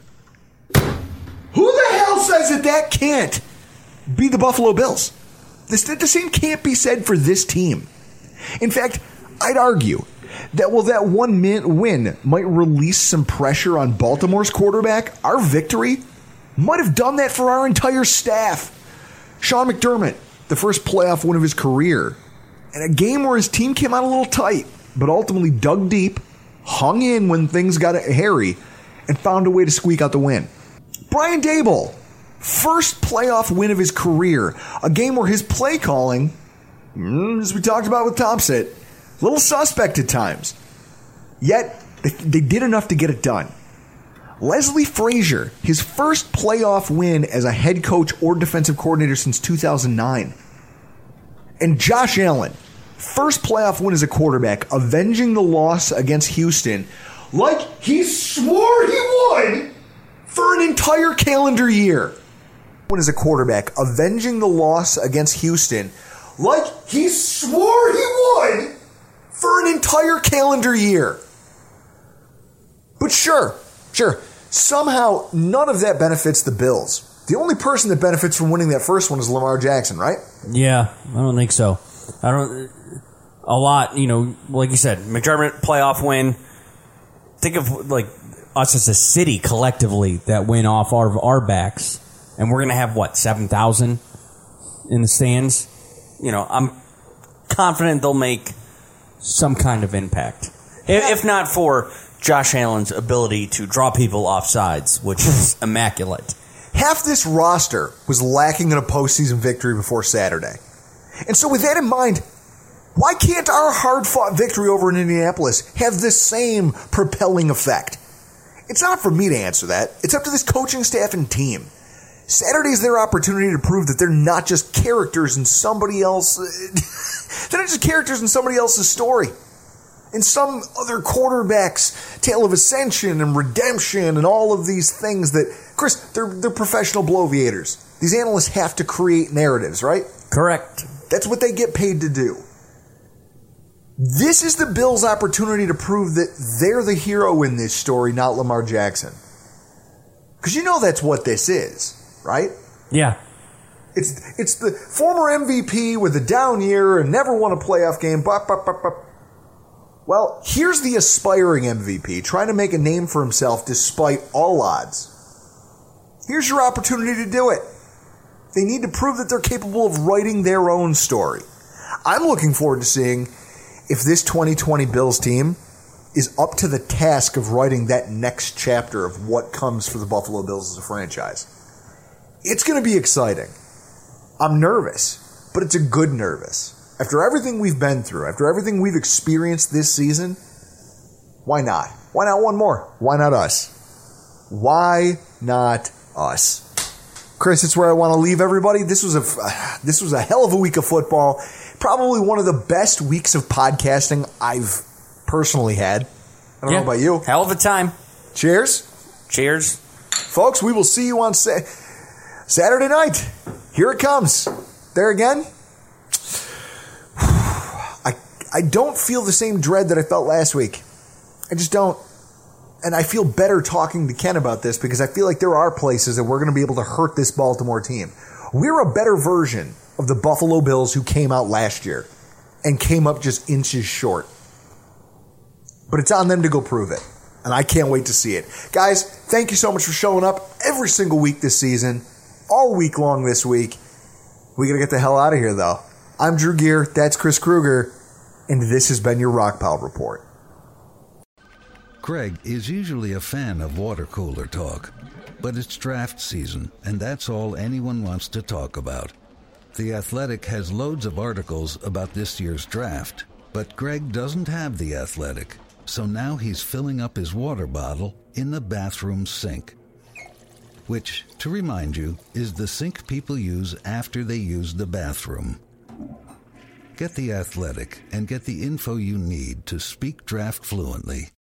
Speaker 4: Who the hell says that that can't be the Buffalo Bills? This, the same can't be said for this team. In fact, I'd argue that while that one win might release some pressure on Baltimore's quarterback, our victory might have done that for our entire staff. Sean McDermott, the first playoff win of his career, in a game where his team came out a little tight, but ultimately dug deep, hung in when things got hairy, and found a way to squeak out the win. Brian Daboll, first playoff win of his career, a game where his play calling, as we talked about with Thompson, a little suspect at times. Yet, they did enough to get it done. Leslie Frazier, his first playoff win as a head coach or defensive coordinator since two thousand nine. And Josh Allen, first playoff win as a quarterback, avenging the loss against Houston like he swore he would for an entire calendar year. Win as a quarterback, avenging the loss against Houston like he swore he would for an entire calendar year. But sure, sure, somehow none of that benefits the Bills. The only person that benefits from winning that first one is Lamar Jackson, right?
Speaker 3: Yeah, I don't think so. I don't. A lot, you know, like you said, McDermott playoff win. Think of like us as a city collectively that went off our our backs, and we're gonna have what seven thousand in the stands. You know, I'm confident they'll make some kind of impact, if, if not for Josh Allen's ability to draw people off sides, which is immaculate.
Speaker 4: Half this roster was lacking in a postseason victory before Saturday. And so with that in mind, why can't our hard-fought victory over in Indianapolis have the same propelling effect? It's not for me to answer that. It's up to this coaching staff and team. Saturday's their opportunity to prove that they're not just characters in somebody else. They're not just characters in somebody else's story. In some other quarterback's tale of ascension and redemption and all of these things that, Chris, they're, they're professional bloviators. These analysts have to create narratives, right?
Speaker 3: Correct.
Speaker 4: That's what they get paid to do. This is the Bills' opportunity to prove that they're the hero in this story, not Lamar Jackson. Because you know that's what this is, right?
Speaker 3: Yeah.
Speaker 4: It's it's the former M V P with a down year and never won a playoff game. Bop, bop, bop, bop. Well, here's the aspiring M V P trying to make a name for himself despite all odds. Here's your opportunity to do it. They need to prove that they're capable of writing their own story. I'm looking forward to seeing if this twenty twenty Bills team is up to the task of writing that next chapter of what comes for the Buffalo Bills as a franchise. It's going to be exciting. I'm nervous, but it's a good nervous. After everything we've been through, after everything we've experienced this season, why not? Why not one more? Why not us? Why not us? Chris, it's where I want to leave everybody. This was a uh, this was a hell of a week of football. Probably one of the best weeks of podcasting I've personally had. I don't yeah, know about you.
Speaker 3: Hell of a time.
Speaker 4: Cheers.
Speaker 3: Cheers.
Speaker 4: Folks, we will see you on sa- Saturday night. Here it comes. There again. I I don't feel the same dread that I felt last week. I just don't. And I feel better talking to Ken about this because I feel like there are places that we're going to be able to hurt this Baltimore team. We're a better version of the Buffalo Bills who came out last year and came up just inches short. But it's on them to go prove it. And I can't wait to see it. Guys, thank you so much for showing up every single week this season, all week long this week. We got to get the hell out of here, though. I'm Drew Gear, that's Chris Kruger, and this has been your Rockpile Report.
Speaker 7: Craig is usually a fan of water cooler talk, but it's draft season, and that's all anyone wants to talk about. The Athletic has loads of articles about this year's draft, but Greg doesn't have The Athletic, so now he's filling up his water bottle in the bathroom sink, which, to remind you, is the sink people use after they use the bathroom. Get The Athletic and get the info you need to speak draft fluently.